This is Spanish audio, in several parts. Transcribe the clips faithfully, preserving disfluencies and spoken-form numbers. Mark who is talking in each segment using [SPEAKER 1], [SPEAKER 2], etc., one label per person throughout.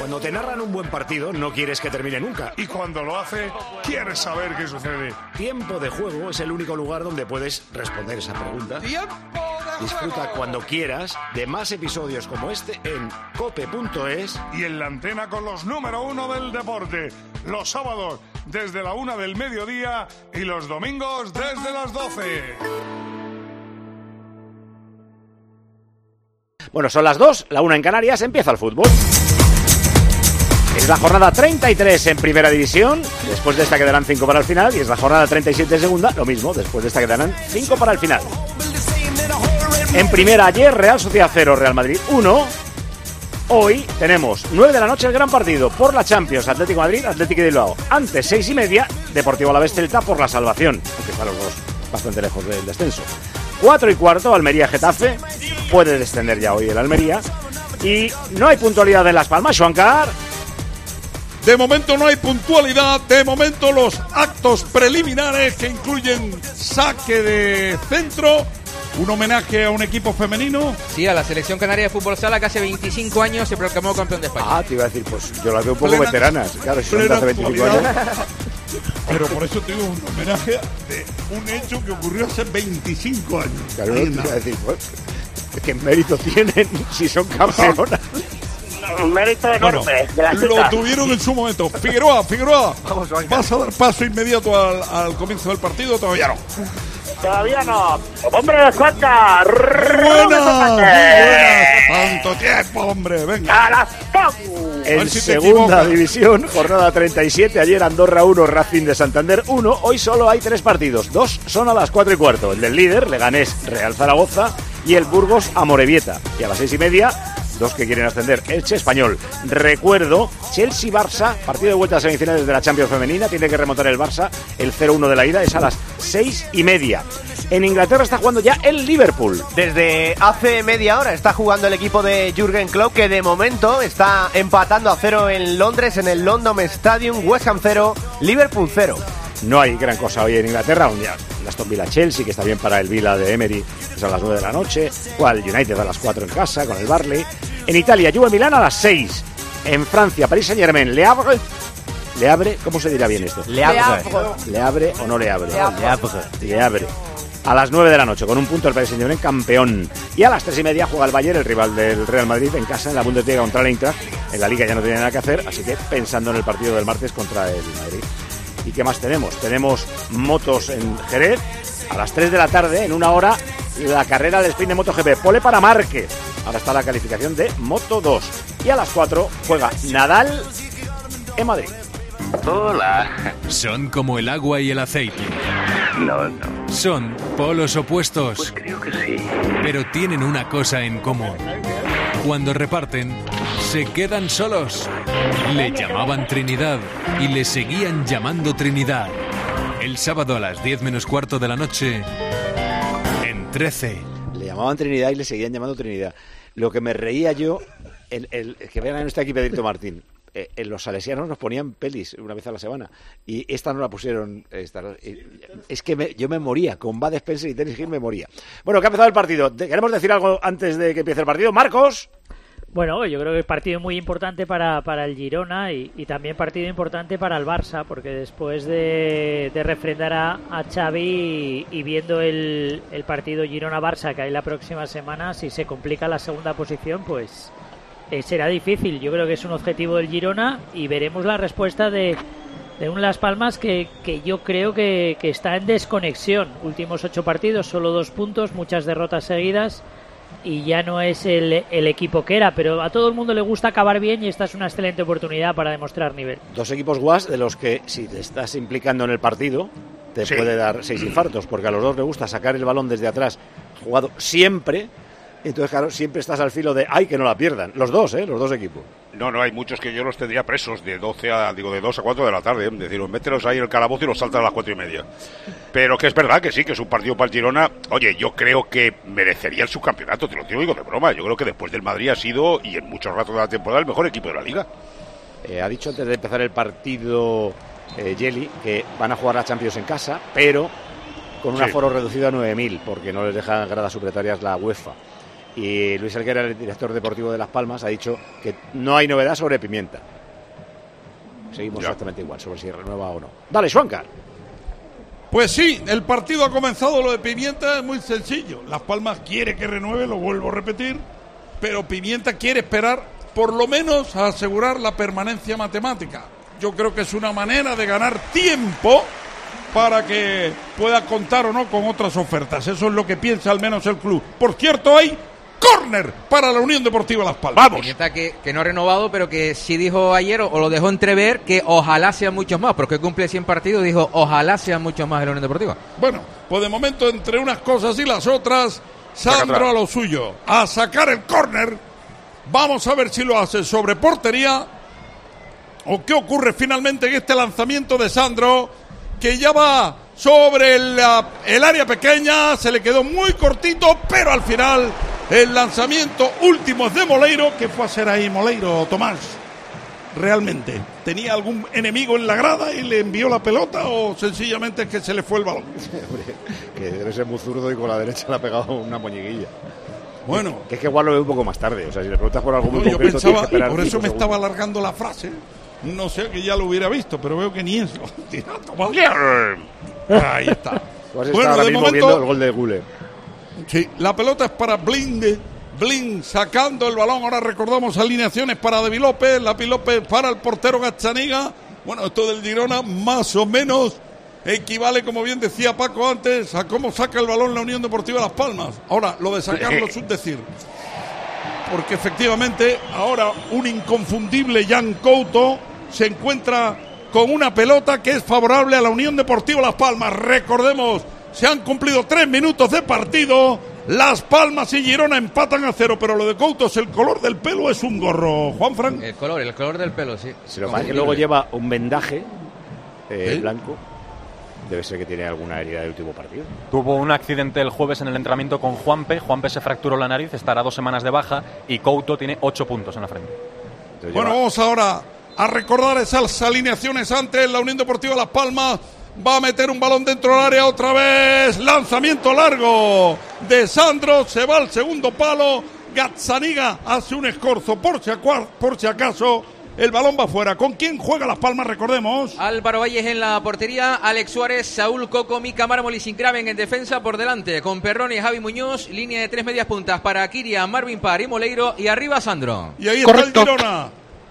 [SPEAKER 1] Cuando te narran un buen partido, no quieres que termine nunca.
[SPEAKER 2] Y cuando lo hace, quieres saber qué sucede.
[SPEAKER 1] Tiempo de Juego es el único lugar donde puedes responder esa pregunta.
[SPEAKER 2] ¡Tiempo de
[SPEAKER 1] Disfruta
[SPEAKER 2] juego!
[SPEAKER 1] cuando quieras de más episodios como este en cope punto es.
[SPEAKER 2] Y en la antena con los número uno del deporte. Los sábados desde la una del mediodía y los domingos desde las doce.
[SPEAKER 1] Bueno, son las dos, la una en Canarias, empieza el fútbol. Es la jornada treinta y tres en Primera División, después de esta quedarán cinco para el final, y es la jornada treinta y siete en Segunda, lo mismo, después de esta quedarán cinco para el final. En Primera, ayer Real Sociedad cero, Real Madrid uno. Hoy tenemos nueve de la noche el gran partido por la Champions, Atlético de Madrid, Atlético de Bilbao. Antes, seis y media, Deportivo Alavés Celta por la salvación, aunque están los dos bastante lejos del descenso. Cuatro y cuarto, Almería Getafe, puede descender ya hoy el Almería. Y no hay puntualidad en Las Palmas, Xuancar.
[SPEAKER 3] De momento no hay puntualidad, de momento los actos preliminares que incluyen saque de centro, un homenaje a un equipo femenino.
[SPEAKER 4] Sí, a la selección canaria de fútbol sala que hace veinticinco años se proclamó campeón de España.
[SPEAKER 1] Ah, te iba a decir, pues yo las veo un poco
[SPEAKER 3] Plena-
[SPEAKER 1] veteranas, claro, si son de
[SPEAKER 3] plena
[SPEAKER 1] hace veinticinco años.
[SPEAKER 3] actualidad. Pero por eso te digo un homenaje de un hecho que ocurrió hace veinticinco años.
[SPEAKER 1] Claro,
[SPEAKER 3] Ahí
[SPEAKER 1] te
[SPEAKER 3] nada.
[SPEAKER 1] iba a decir, pues, ¿qué mérito tienen si son campeonas?
[SPEAKER 5] Un mérito
[SPEAKER 3] Bueno,
[SPEAKER 5] enorme de la
[SPEAKER 3] lo
[SPEAKER 5] chuta.
[SPEAKER 3] tuvieron en su momento. Figueroa, Figueroa,
[SPEAKER 5] Vamos, venga.
[SPEAKER 3] ¿vas a dar paso inmediato al, al comienzo del partido? Todavía no.
[SPEAKER 5] Todavía no. ¡Hombre de cuenta!
[SPEAKER 3] Buenas, muy buenas. Tanto tiempo, hombre, venga.
[SPEAKER 5] ¡A las top!
[SPEAKER 3] A
[SPEAKER 1] En
[SPEAKER 3] ver si te
[SPEAKER 1] Segunda
[SPEAKER 3] equivocas.
[SPEAKER 1] División, jornada treinta y siete, ayer Andorra uno, Racing de Santander uno, hoy solo hay tres partidos, dos son a las cuatro y cuarto, el del líder, Leganés Real Zaragoza, y el Burgos Amorebieta, y a las seis y media, dos que quieren ascender, Elche Español. Recuerdo, Chelsea-Barça, partido de vuelta a semifinales de la Champions femenina, tiene que remontar el Barça, el cero uno de la ida es a las seis y media. En Inglaterra está jugando ya el Liverpool.
[SPEAKER 6] Desde hace media hora está jugando el equipo de Jürgen Klopp, que de momento está empatando a cero en Londres, en el London Stadium. West Ham cero, Liverpool cero.
[SPEAKER 1] No hay gran cosa hoy en Inglaterra, un día el Aston Villa Chelsea, que está bien para el Villa de Emery, es a las nueve de la noche, juega el United a las cuatro en casa con el Barley. En Italia, Juve Milán a las seis. En Francia, Paris Saint Germain, Le Havre. ¿Le abre? ¿Cómo se dirá bien esto?
[SPEAKER 6] Le abre.
[SPEAKER 1] ¿Le abre o no le abre?
[SPEAKER 6] Le abre.
[SPEAKER 1] Le abre. A las nueve de la noche, con un punto el Paris Saint-Germain campeón. Y a las tres y media juega el Bayern, el rival del Real Madrid, en casa, en la Bundesliga contra el Eintracht. En la Liga ya no tiene nada que hacer, así que pensando en el partido del martes contra el Madrid. ¿Y qué más tenemos? Tenemos motos en Jerez. A las tres de la tarde, en una hora, la carrera del sprint de MotoGP. Pole para Márquez. Ahora está la calificación de Moto dos. Y a las cuatro juega Nadal en Madrid.
[SPEAKER 5] Hola.
[SPEAKER 7] Son como el agua y el aceite.
[SPEAKER 5] No, no.
[SPEAKER 7] Son polos opuestos,
[SPEAKER 5] Pues creo que sí.
[SPEAKER 7] pero tienen una cosa en común. Cuando reparten, se quedan solos. Le llamaban Trinidad y le seguían llamando Trinidad. El sábado a las diez menos cuarto de la noche, en trece.
[SPEAKER 1] Le llamaban Trinidad y le seguían llamando Trinidad. Lo que me reía yo, el, el, que vean en este aquí Pedrito Martín, eh, en los salesianos nos ponían pelis una vez a la semana y esta no la pusieron. Esta, eh, es que me, yo me moría, con Bud Spencer y Dennis Hill me moría. Bueno, que ha empezado el partido. ¿Queremos decir algo antes de que empiece el partido? Marcos.
[SPEAKER 8] Bueno, yo creo que es partido muy importante para, para el Girona y, y también partido importante para el Barça, porque después de, de refrendar a, a Xavi y, y viendo el, el partido Girona-Barça que hay la próxima semana, si se complica la segunda posición, pues eh, será difícil. Yo creo que es un objetivo del Girona y veremos la respuesta de, de un Las Palmas que, que yo creo que, que está en desconexión. Últimos ocho partidos, solo dos puntos, muchas derrotas seguidas. Y ya no es el, el equipo que era, pero a todo el mundo le gusta acabar bien y esta es una excelente oportunidad para demostrar nivel.
[SPEAKER 1] Dos equipos guas de los que si te estás implicando en el partido te
[SPEAKER 2] Sí.
[SPEAKER 1] puede dar seis infartos, porque a los dos les gusta sacar el balón desde atrás, jugado siempre, entonces claro, siempre estás al filo de ¡ay, que no la pierdan! Los dos, ¿eh? Los dos equipos.
[SPEAKER 9] No, no, hay muchos que yo los tendría presos de doce a, digo, de dos a cuatro de la tarde, ¿eh? Es decir, mételos ahí en el calabozo y los saltan a las cuatro y media. Pero que es verdad que sí, que es un partido para el Girona. Oye, yo creo que merecería el subcampeonato, te lo digo de broma. Yo creo que después del Madrid ha sido, y en muchos ratos de la temporada, el mejor equipo de la Liga.
[SPEAKER 1] Eh, ha dicho antes de empezar el partido eh, Yeli que van a jugar la Champions en casa, pero con un
[SPEAKER 9] Sí.
[SPEAKER 1] aforo reducido a nueve mil, porque no les dejan gradas supletarias la UEFA. Y Luis Helguera, el director deportivo de Las Palmas, ha dicho que no hay novedad sobre Pimienta. Seguimos ya. exactamente igual, sobre si renueva o no. Dale, Schwankar.
[SPEAKER 3] Pues sí, el partido ha comenzado. Lo de Pimienta es muy sencillo. Las Palmas quiere que renueve, lo vuelvo a repetir, pero Pimienta quiere esperar por lo menos a asegurar la permanencia matemática. Yo creo que es una manera de ganar tiempo para que pueda contar o no con otras ofertas. Eso es lo que piensa al menos el club. Por cierto, hay córner para la Unión Deportiva Las Palmas.
[SPEAKER 4] Vamos. Que, que no ha renovado, pero que sí dijo ayer, o, o lo dejó entrever, que ojalá sean muchos más, porque cumple cien partidos, dijo ojalá sean muchos más en la Unión Deportiva.
[SPEAKER 3] Bueno, pues de momento entre unas cosas y las otras, Sandro a lo suyo, a sacar el córner. Vamos a ver si lo hace sobre portería o qué ocurre finalmente en este lanzamiento de Sandro, que ya va sobre el, el área pequeña, se le quedó muy cortito, pero al final el lanzamiento último es de Moleiro. ¿Qué fue a hacer ahí Moleiro, Tomás? ¿Realmente tenía algún enemigo en la grada y le envió la pelota o sencillamente es que se le fue el balón?
[SPEAKER 1] Que debe ser muy zurdo y con la derecha le ha pegado una moñiguilla.
[SPEAKER 3] Bueno,
[SPEAKER 1] que es que igual lo veo un poco más tarde. O sea, si le preguntas por algo muy
[SPEAKER 3] no,
[SPEAKER 1] concreto,
[SPEAKER 3] yo pensaba, y por eso me
[SPEAKER 1] segundos.
[SPEAKER 3] estaba alargando la frase. No sé, que ya lo hubiera visto, pero veo que ni eso. Ahí está.
[SPEAKER 1] Bueno, ahora mismo momento, viendo el gol de Gule.
[SPEAKER 3] Sí, la pelota es para Blind. Blind sacando el balón. Ahora recordamos alineaciones para David López. David López para el portero Gazzaniga. Bueno, esto del Girona más o menos equivale, como bien decía Paco antes, a cómo saca el balón la Unión Deportiva Las Palmas. Ahora, lo de sacarlo es un decir. Porque efectivamente, ahora un inconfundible Jan Couto se encuentra con una pelota que es favorable a la Unión Deportiva Las Palmas. Recordemos, se han cumplido tres minutos de partido. Las Palmas y Girona empatan a cero, pero lo de Couto es el color del pelo, es un gorro, Juanfran.
[SPEAKER 4] El color, el color del pelo, sí.
[SPEAKER 1] Si lo que pasa es que luego lleva un vendaje eh, ¿Eh? blanco. Debe ser que tiene alguna herida del último partido.
[SPEAKER 10] Tuvo un accidente el jueves en el entrenamiento con Juanpe. Juanpe se fracturó la nariz, estará dos semanas de baja y Couto tiene ocho puntos en la frente.
[SPEAKER 3] Entonces, bueno, lleva... vamos ahora a recordar esas alineaciones antes. La Unión Deportiva Las Palmas va a meter un balón dentro del área otra vez. Lanzamiento largo de Sandro. Se va al segundo palo. Gazzaniga hace un escorzo por si, acu- por si acaso. El balón va afuera. ¿Con quién juega Las Palmas? Recordemos.
[SPEAKER 4] Álvaro Valles en la portería, Alex Suárez, Saúl Coco, Mica Mármol y Sincraven en defensa por delante, con Perrone y Javi Muñoz, línea de tres medias puntas para Kiria, Marvin Par y Moleiro, y arriba Sandro.
[SPEAKER 3] Y ahí Correcto. Está el Girona.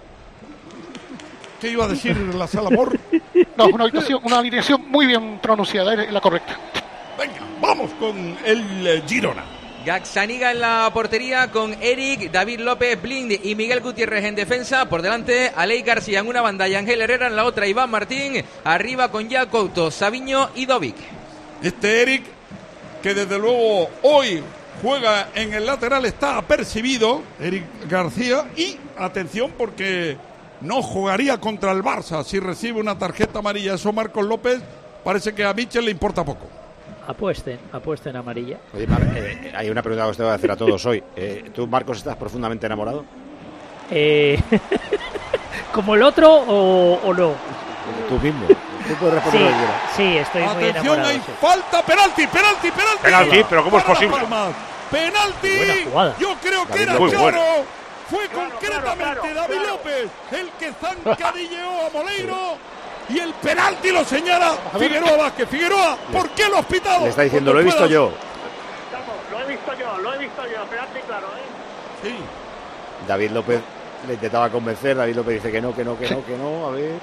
[SPEAKER 3] ¿Qué iba a decir la sala Mor?
[SPEAKER 11] No, una alineación, una alineación muy bien pronunciada, es la correcta.
[SPEAKER 3] Venga, vamos con el Girona.
[SPEAKER 4] Gazzaniga en la portería con Eric, David López, Blind y Miguel Gutiérrez en defensa. Por delante, Alei García en una banda y Ángel Herrera en la otra, Iván Martín. Arriba con Jack Couto, Sabiño y Dovic.
[SPEAKER 3] Este Eric, que desde luego hoy juega en el lateral, está apercibido, Eric García. Y atención, porque no jugaría contra el Barça si recibe una tarjeta amarilla. Eso Marcos López parece que a Michel le importa poco.
[SPEAKER 8] Apuesten, apuesten amarilla.
[SPEAKER 1] Oye, Mar, eh, hay una pregunta que os tengo que hacer a todos hoy. Eh, ¿Tú, Marcos, estás profundamente enamorado?
[SPEAKER 8] Eh, ¿Como el otro o, o no?
[SPEAKER 1] Tú mismo. Tú puedes responder.
[SPEAKER 8] Sí, sí, estoy
[SPEAKER 3] Atención,
[SPEAKER 8] muy enamorado.
[SPEAKER 3] hay
[SPEAKER 8] sí.
[SPEAKER 3] falta, penalti, penalti, penalti.
[SPEAKER 9] Penalti, pero ¿cómo es posible?
[SPEAKER 3] Penalti. Yo creo que era
[SPEAKER 1] muy
[SPEAKER 3] claro.
[SPEAKER 1] bueno.
[SPEAKER 3] Fue concretamente
[SPEAKER 5] claro, claro,
[SPEAKER 3] David
[SPEAKER 5] claro.
[SPEAKER 3] López el que zancadilleó a Moleiro. Y el penalti lo señala Figueroa Vázquez. Figueroa, ¿por qué lo has pitado?
[SPEAKER 1] Le está diciendo, lo he visto yo.
[SPEAKER 5] Vamos, lo he visto yo, lo he visto yo, penalti claro, ¿eh?
[SPEAKER 3] Sí.
[SPEAKER 1] David López le intentaba convencer. David López dice que no, que no, que no, que no. A ver.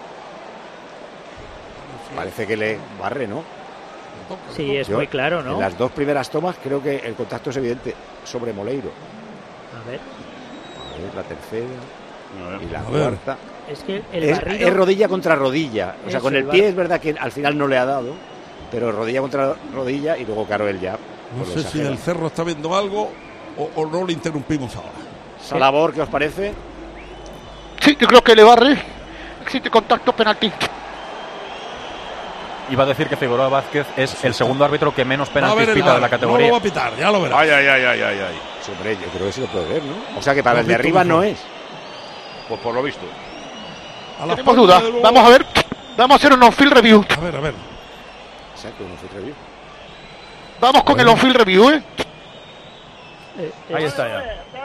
[SPEAKER 1] Parece que le barre, ¿no?
[SPEAKER 8] Sí, es
[SPEAKER 1] Yo,
[SPEAKER 8] muy claro, ¿no?
[SPEAKER 1] En las dos primeras tomas creo que el contacto es evidente sobre Moleiro.
[SPEAKER 8] A ver.
[SPEAKER 1] A ver, la tercera y la
[SPEAKER 3] A ver.
[SPEAKER 1] cuarta.
[SPEAKER 8] Es que el
[SPEAKER 1] Es,
[SPEAKER 8] barrido...
[SPEAKER 1] es rodilla contra rodilla. O sea,
[SPEAKER 8] Eso,
[SPEAKER 1] con el
[SPEAKER 8] el
[SPEAKER 1] pie
[SPEAKER 8] bar-
[SPEAKER 1] es verdad que al final no le ha dado, pero rodilla contra rodilla y luego, claro, él ya.
[SPEAKER 3] No
[SPEAKER 1] pues,
[SPEAKER 3] sé
[SPEAKER 1] lo
[SPEAKER 3] si
[SPEAKER 1] exagera.
[SPEAKER 3] el Cerro está viendo algo o, o no le interrumpimos ahora.
[SPEAKER 1] Salabor, ¿qué os parece?
[SPEAKER 11] Sí, yo creo que le barre. Existe contacto, penalti.
[SPEAKER 10] Iba a decir que Figueroa Vázquez es el segundo árbitro que menos
[SPEAKER 3] Va a
[SPEAKER 10] penaltis
[SPEAKER 3] ver el
[SPEAKER 10] pita de
[SPEAKER 3] V A
[SPEAKER 10] la
[SPEAKER 3] R.
[SPEAKER 10] categoría.
[SPEAKER 3] No lo va a pitar, ya lo verás.
[SPEAKER 9] Ay, ay, ay, ay, ay, ay.
[SPEAKER 1] Sí, hombre, yo creo que sí lo puede ver, ¿no? O sea que para
[SPEAKER 3] Lo
[SPEAKER 1] el de
[SPEAKER 3] has visto
[SPEAKER 1] arriba
[SPEAKER 3] mejor.
[SPEAKER 1] no es.
[SPEAKER 9] Pues por lo visto.
[SPEAKER 3] A la
[SPEAKER 11] Tenemos
[SPEAKER 3] falta
[SPEAKER 11] dudas.
[SPEAKER 3] de luego-
[SPEAKER 11] Vamos a ver. Vamos a hacer un on-field review.
[SPEAKER 3] A ver, a ver.
[SPEAKER 1] Exacto, no se atrevió.
[SPEAKER 11] Vamos con el on-field review, ¿eh?
[SPEAKER 8] Eh,
[SPEAKER 6] Ahí
[SPEAKER 8] es-
[SPEAKER 6] está ya.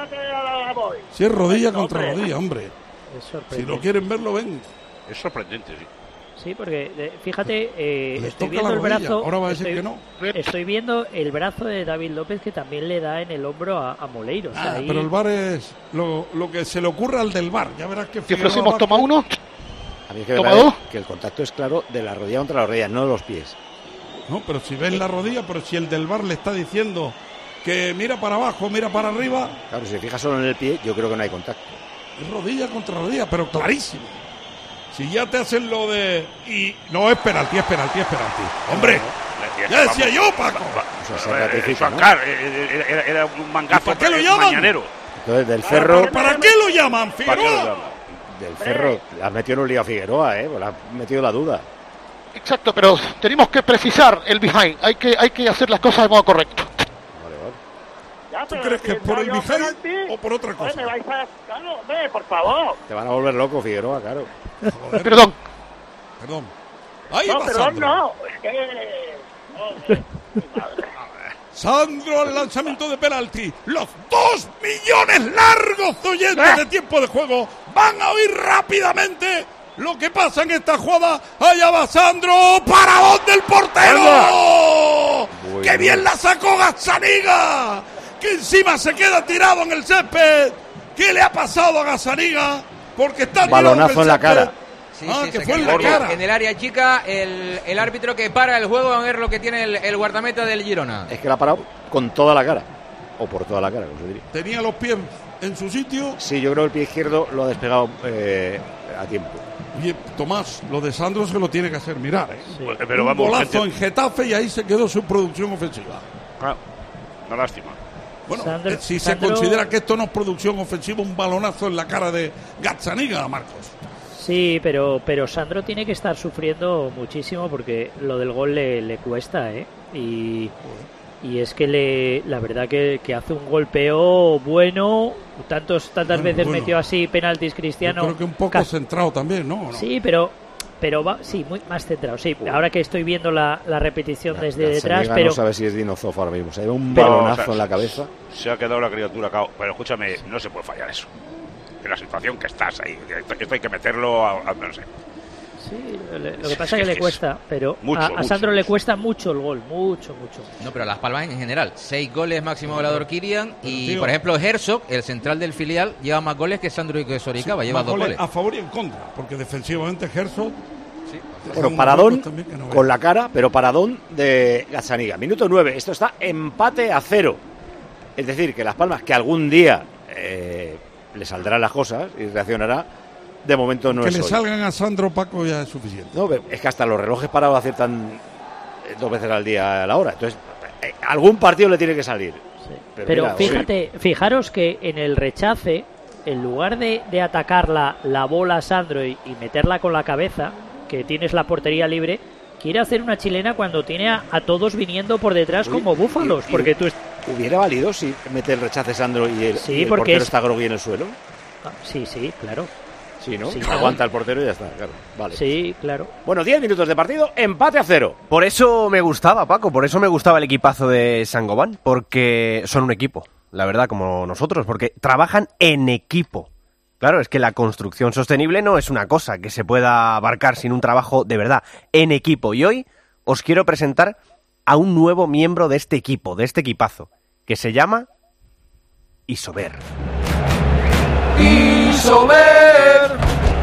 [SPEAKER 3] Si es rodilla contra rodilla, hombre.
[SPEAKER 8] Es
[SPEAKER 3] Si
[SPEAKER 8] sorprendente.
[SPEAKER 3] lo quieren ver, lo ven.
[SPEAKER 9] Es sorprendente, sí.
[SPEAKER 8] Sí, porque eh, fíjate, eh,
[SPEAKER 3] Les
[SPEAKER 8] estoy
[SPEAKER 3] toca
[SPEAKER 8] viendo
[SPEAKER 3] la
[SPEAKER 8] el
[SPEAKER 3] rodilla.
[SPEAKER 8] brazo.
[SPEAKER 3] Ahora va a decir
[SPEAKER 8] estoy,
[SPEAKER 3] que no.
[SPEAKER 8] Estoy viendo el brazo de David López que también le da en el hombro a, a Moleiro. O sea,
[SPEAKER 3] Ah,
[SPEAKER 8] ahí-
[SPEAKER 3] pero el V A R es lo, lo que se le ocurra al del V A R. Ya verás que
[SPEAKER 11] Si
[SPEAKER 3] Figueroa
[SPEAKER 11] ofrecemos
[SPEAKER 3] va-
[SPEAKER 11] toma uno,
[SPEAKER 1] A mí es que me
[SPEAKER 11] Toma
[SPEAKER 1] parece
[SPEAKER 11] dos.
[SPEAKER 1] que el contacto es claro de la rodilla contra la rodilla, no de los pies.
[SPEAKER 3] No, pero si ves la rodilla, pero si el del V A R le está diciendo que mira para abajo, mira para arriba,
[SPEAKER 1] Claro, si te fijas solo en el pie, yo creo que no hay contacto.
[SPEAKER 3] es rodilla contra rodilla, pero clarísimo. Si ya te hacen lo de... Y no es penalti, es penalti, es penalti. ¡Hombre! Ya decía yo, Paco.
[SPEAKER 1] O sea, se
[SPEAKER 9] Eh,
[SPEAKER 1] ratifica, ¿no?
[SPEAKER 9] Suancar, eh, era, era- era un mangazo.
[SPEAKER 3] ¿Y para qué lo
[SPEAKER 9] eh,
[SPEAKER 3] llaman?
[SPEAKER 9] mañanero.
[SPEAKER 1] Entonces, del Cerro,
[SPEAKER 3] ¿Pero ¿Para qué lo llaman,
[SPEAKER 9] ¿Para qué lo
[SPEAKER 3] Figueroa?
[SPEAKER 9] llaman?
[SPEAKER 1] del Cerro, le has metido en un lío a Figueroa, ¿eh? Pues le has metido la duda.
[SPEAKER 11] exacto, pero tenemos que precisar el behind. Hay que, hay que hacer las cosas de modo correcto.
[SPEAKER 1] Vale, vale.
[SPEAKER 5] Ya,
[SPEAKER 3] ¿Tú
[SPEAKER 5] pero
[SPEAKER 3] crees que es
[SPEAKER 5] si
[SPEAKER 3] por
[SPEAKER 5] no
[SPEAKER 3] el
[SPEAKER 5] yo
[SPEAKER 3] behind
[SPEAKER 5] penalti,
[SPEAKER 3] o por otra
[SPEAKER 5] joder,
[SPEAKER 3] cosa?
[SPEAKER 5] me vais a... Claro, hombre, por favor.
[SPEAKER 1] Te van a volver loco, Figueroa, claro.
[SPEAKER 3] Joder,
[SPEAKER 11] Perdón.
[SPEAKER 3] perdón. Ahí
[SPEAKER 5] No,
[SPEAKER 3] va
[SPEAKER 5] perdón,
[SPEAKER 3] Sandro.
[SPEAKER 5] no. Es que... Joder, mi madre.
[SPEAKER 3] Sandro al lanzamiento de penalti. Los dos millones largos oyentes de tiempo de juego van a oír rápidamente lo que pasa en esta jugada. Allá va Sandro. ¡Paradón del portero!
[SPEAKER 1] Muy
[SPEAKER 3] ¡Qué
[SPEAKER 1] bien.
[SPEAKER 3] bien la sacó Gazzaniga! Que encima se queda tirado en el césped. ¿Qué le ha pasado a Gazzaniga? Porque está tirado
[SPEAKER 1] Balonazo en la
[SPEAKER 3] césped.
[SPEAKER 1] cara.
[SPEAKER 4] Sí,
[SPEAKER 3] Ah,
[SPEAKER 4] sí,
[SPEAKER 3] que
[SPEAKER 4] se
[SPEAKER 3] fue en
[SPEAKER 4] quedó
[SPEAKER 3] la cara.
[SPEAKER 4] En el área chica, el, el árbitro que para el juego, a ver lo que tiene el, el guardameta del Girona.
[SPEAKER 1] Es que la ha parado con toda la cara. O por toda la cara, como se diría.
[SPEAKER 3] Tenía los pies en su sitio.
[SPEAKER 1] Sí, yo creo que el pie izquierdo lo ha despegado eh, a tiempo.
[SPEAKER 3] Oye, Tomás, lo de Sandro se lo tiene que hacer mirar, ¿eh?
[SPEAKER 9] Pues, Pero
[SPEAKER 3] Un
[SPEAKER 9] vamos,
[SPEAKER 3] golazo
[SPEAKER 9] gente,
[SPEAKER 3] en Getafe y ahí se quedó su producción ofensiva.
[SPEAKER 9] ah, una lástima.
[SPEAKER 3] Bueno,
[SPEAKER 8] Sandro-
[SPEAKER 3] eh, si
[SPEAKER 8] Sandro-
[SPEAKER 3] se considera que esto no es producción ofensiva, un balonazo en la cara de Gazzaniga, Marcos.
[SPEAKER 8] Sí, pero, pero Sandro tiene que estar sufriendo muchísimo porque lo del gol le, le cuesta, ¿eh? Y, y es que le, la verdad que, que hace un golpeo bueno, tantos, tantas
[SPEAKER 3] Bueno,
[SPEAKER 8] veces
[SPEAKER 3] bueno.
[SPEAKER 8] metió así penaltis Cristiano.
[SPEAKER 3] Yo creo que un poco
[SPEAKER 8] Ca-
[SPEAKER 3] centrado también, ¿no? ¿O no?
[SPEAKER 8] Sí, pero pero va, sí, muy más centrado. Sí, ahora que estoy viendo la, la repetición desde detrás,
[SPEAKER 1] Gazzaniga
[SPEAKER 8] pero
[SPEAKER 1] no sabe si es Dinozof ahora mismo. Se lleva un
[SPEAKER 8] Pero-
[SPEAKER 1] balonazo
[SPEAKER 9] o sea,
[SPEAKER 1] en la cabeza.
[SPEAKER 9] Se ha quedado la criatura cao. Pero escúchame, no se puede fallar eso. En la situación que estás ahí. Esto, esto hay que meterlo a, a- no sé.
[SPEAKER 8] sí, le- lo que pasa es que le cuesta, pero
[SPEAKER 9] Mucho,
[SPEAKER 8] a, a
[SPEAKER 9] mucho,
[SPEAKER 8] Sandro le
[SPEAKER 9] mucho.
[SPEAKER 8] cuesta mucho el gol, mucho, mucho.
[SPEAKER 4] No, pero Las Palmas en general. Seis goles máximo goleador Kirian. Y,
[SPEAKER 3] tío.
[SPEAKER 4] por ejemplo, Herzog, el central del filial, lleva más goles que Sandro y que Soricaba. lleva
[SPEAKER 3] Más
[SPEAKER 4] dos
[SPEAKER 3] goles
[SPEAKER 4] goles.
[SPEAKER 3] a favor y en contra, porque defensivamente Herzog...
[SPEAKER 1] Bueno,
[SPEAKER 3] unos
[SPEAKER 1] paradón
[SPEAKER 3] huecos también que no
[SPEAKER 1] con
[SPEAKER 3] veas.
[SPEAKER 1] la cara, pero paradón de Gazzaniga. Minuto nueve. Esto está empate a cero. Es decir, que Las Palmas, que algún día eh, le saldrán las cosas y reaccionará, de momento no
[SPEAKER 3] Que
[SPEAKER 1] es
[SPEAKER 3] le
[SPEAKER 1] hoy.
[SPEAKER 3] salgan a Sandro Paco ya es suficiente.
[SPEAKER 1] No, es que hasta los relojes parados aciertan eh, dos veces al día a la hora. Entonces, eh, algún partido le tiene que salir.
[SPEAKER 8] Sí.
[SPEAKER 1] Pero
[SPEAKER 8] Pero,
[SPEAKER 1] mira,
[SPEAKER 8] fíjate, fijaros que en el rechace, en lugar de, de atacar la, la bola a Sandro y, y meterla con la cabeza, que tienes la portería libre, quiere hacer una chilena cuando tiene a, a todos viniendo por detrás
[SPEAKER 1] Uy,
[SPEAKER 8] como búfalos,
[SPEAKER 1] y- y-
[SPEAKER 8] porque tú... est-
[SPEAKER 1] ¿Hubiera valido si mete el rechace Sandro y el,
[SPEAKER 8] Sí,
[SPEAKER 1] y el
[SPEAKER 8] porque
[SPEAKER 1] portero
[SPEAKER 8] es-
[SPEAKER 1] está grogui en el suelo?
[SPEAKER 8] Ah, sí, sí, claro.
[SPEAKER 1] Sí, ¿no?
[SPEAKER 8] Sí,
[SPEAKER 1] Aguanta el portero y ya está, claro. Vale.
[SPEAKER 8] Sí, claro.
[SPEAKER 1] Bueno, diez minutos de partido, empate a cero.
[SPEAKER 6] Por eso me gustaba, Paco, por eso me gustaba el equipazo de Sangoban, porque son un equipo, la verdad, como nosotros, porque trabajan en equipo. Claro, es que la construcción sostenible no es una cosa que se pueda abarcar sin un trabajo de verdad, en equipo. Y hoy os quiero presentar a un nuevo miembro de este equipo, de este equipazo, que se llama Isover.
[SPEAKER 12] Isover.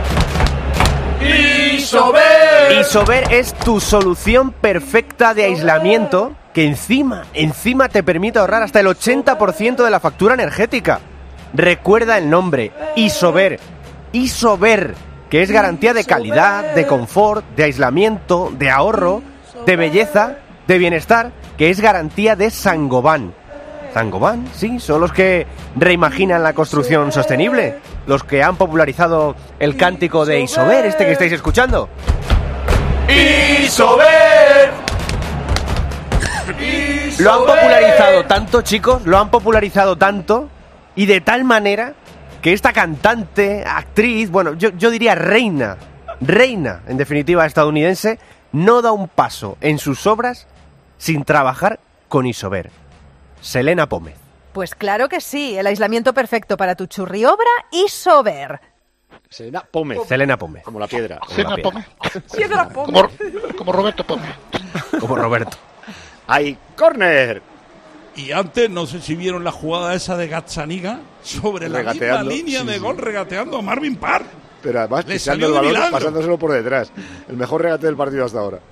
[SPEAKER 12] Isover.
[SPEAKER 6] Isover es tu solución perfecta de aislamiento que encima, encima te permite ahorrar hasta el ochenta por ciento de la factura energética. Recuerda el nombre, Isover. Isover, que es garantía de calidad, de confort, de aislamiento, de ahorro, de belleza, de bienestar, que es garantía de Sangoban. Sangoban, sí, son los que reimaginan la construcción sostenible, los que han popularizado el cántico de Isover, este que estáis escuchando.
[SPEAKER 12] Isover.
[SPEAKER 6] Lo han popularizado tanto, chicos, lo han popularizado tanto y de tal manera que esta cantante, actriz, bueno, yo, yo diría reina, reina, en definitiva, estadounidense, no da un paso en sus obras sin trabajar con Isover. Selena Pómez.
[SPEAKER 13] Pues claro que sí, el aislamiento perfecto para tu churriobra y Sober.
[SPEAKER 1] Selena Pómez.
[SPEAKER 6] Selena Pómez.
[SPEAKER 1] Como la piedra. Como
[SPEAKER 11] Selena
[SPEAKER 1] la piedra.
[SPEAKER 11] Pómez.
[SPEAKER 13] Piedra Pómez.
[SPEAKER 11] Como, como Roberto Pómez.
[SPEAKER 6] Como Roberto.
[SPEAKER 1] ¡Hay córner!
[SPEAKER 3] Y antes, no sé si vieron la jugada esa de Gazzaniga sobre la misma
[SPEAKER 1] Regateando,
[SPEAKER 3] línea
[SPEAKER 1] sí,
[SPEAKER 3] de
[SPEAKER 1] sí.
[SPEAKER 3] gol, regateando a Marvin Parr.
[SPEAKER 1] Pero además
[SPEAKER 3] Le
[SPEAKER 1] pisando
[SPEAKER 3] salió
[SPEAKER 1] el
[SPEAKER 3] de
[SPEAKER 1] balón,
[SPEAKER 3] milagro.
[SPEAKER 1] pasándoselo por detrás. El mejor regate del partido hasta ahora.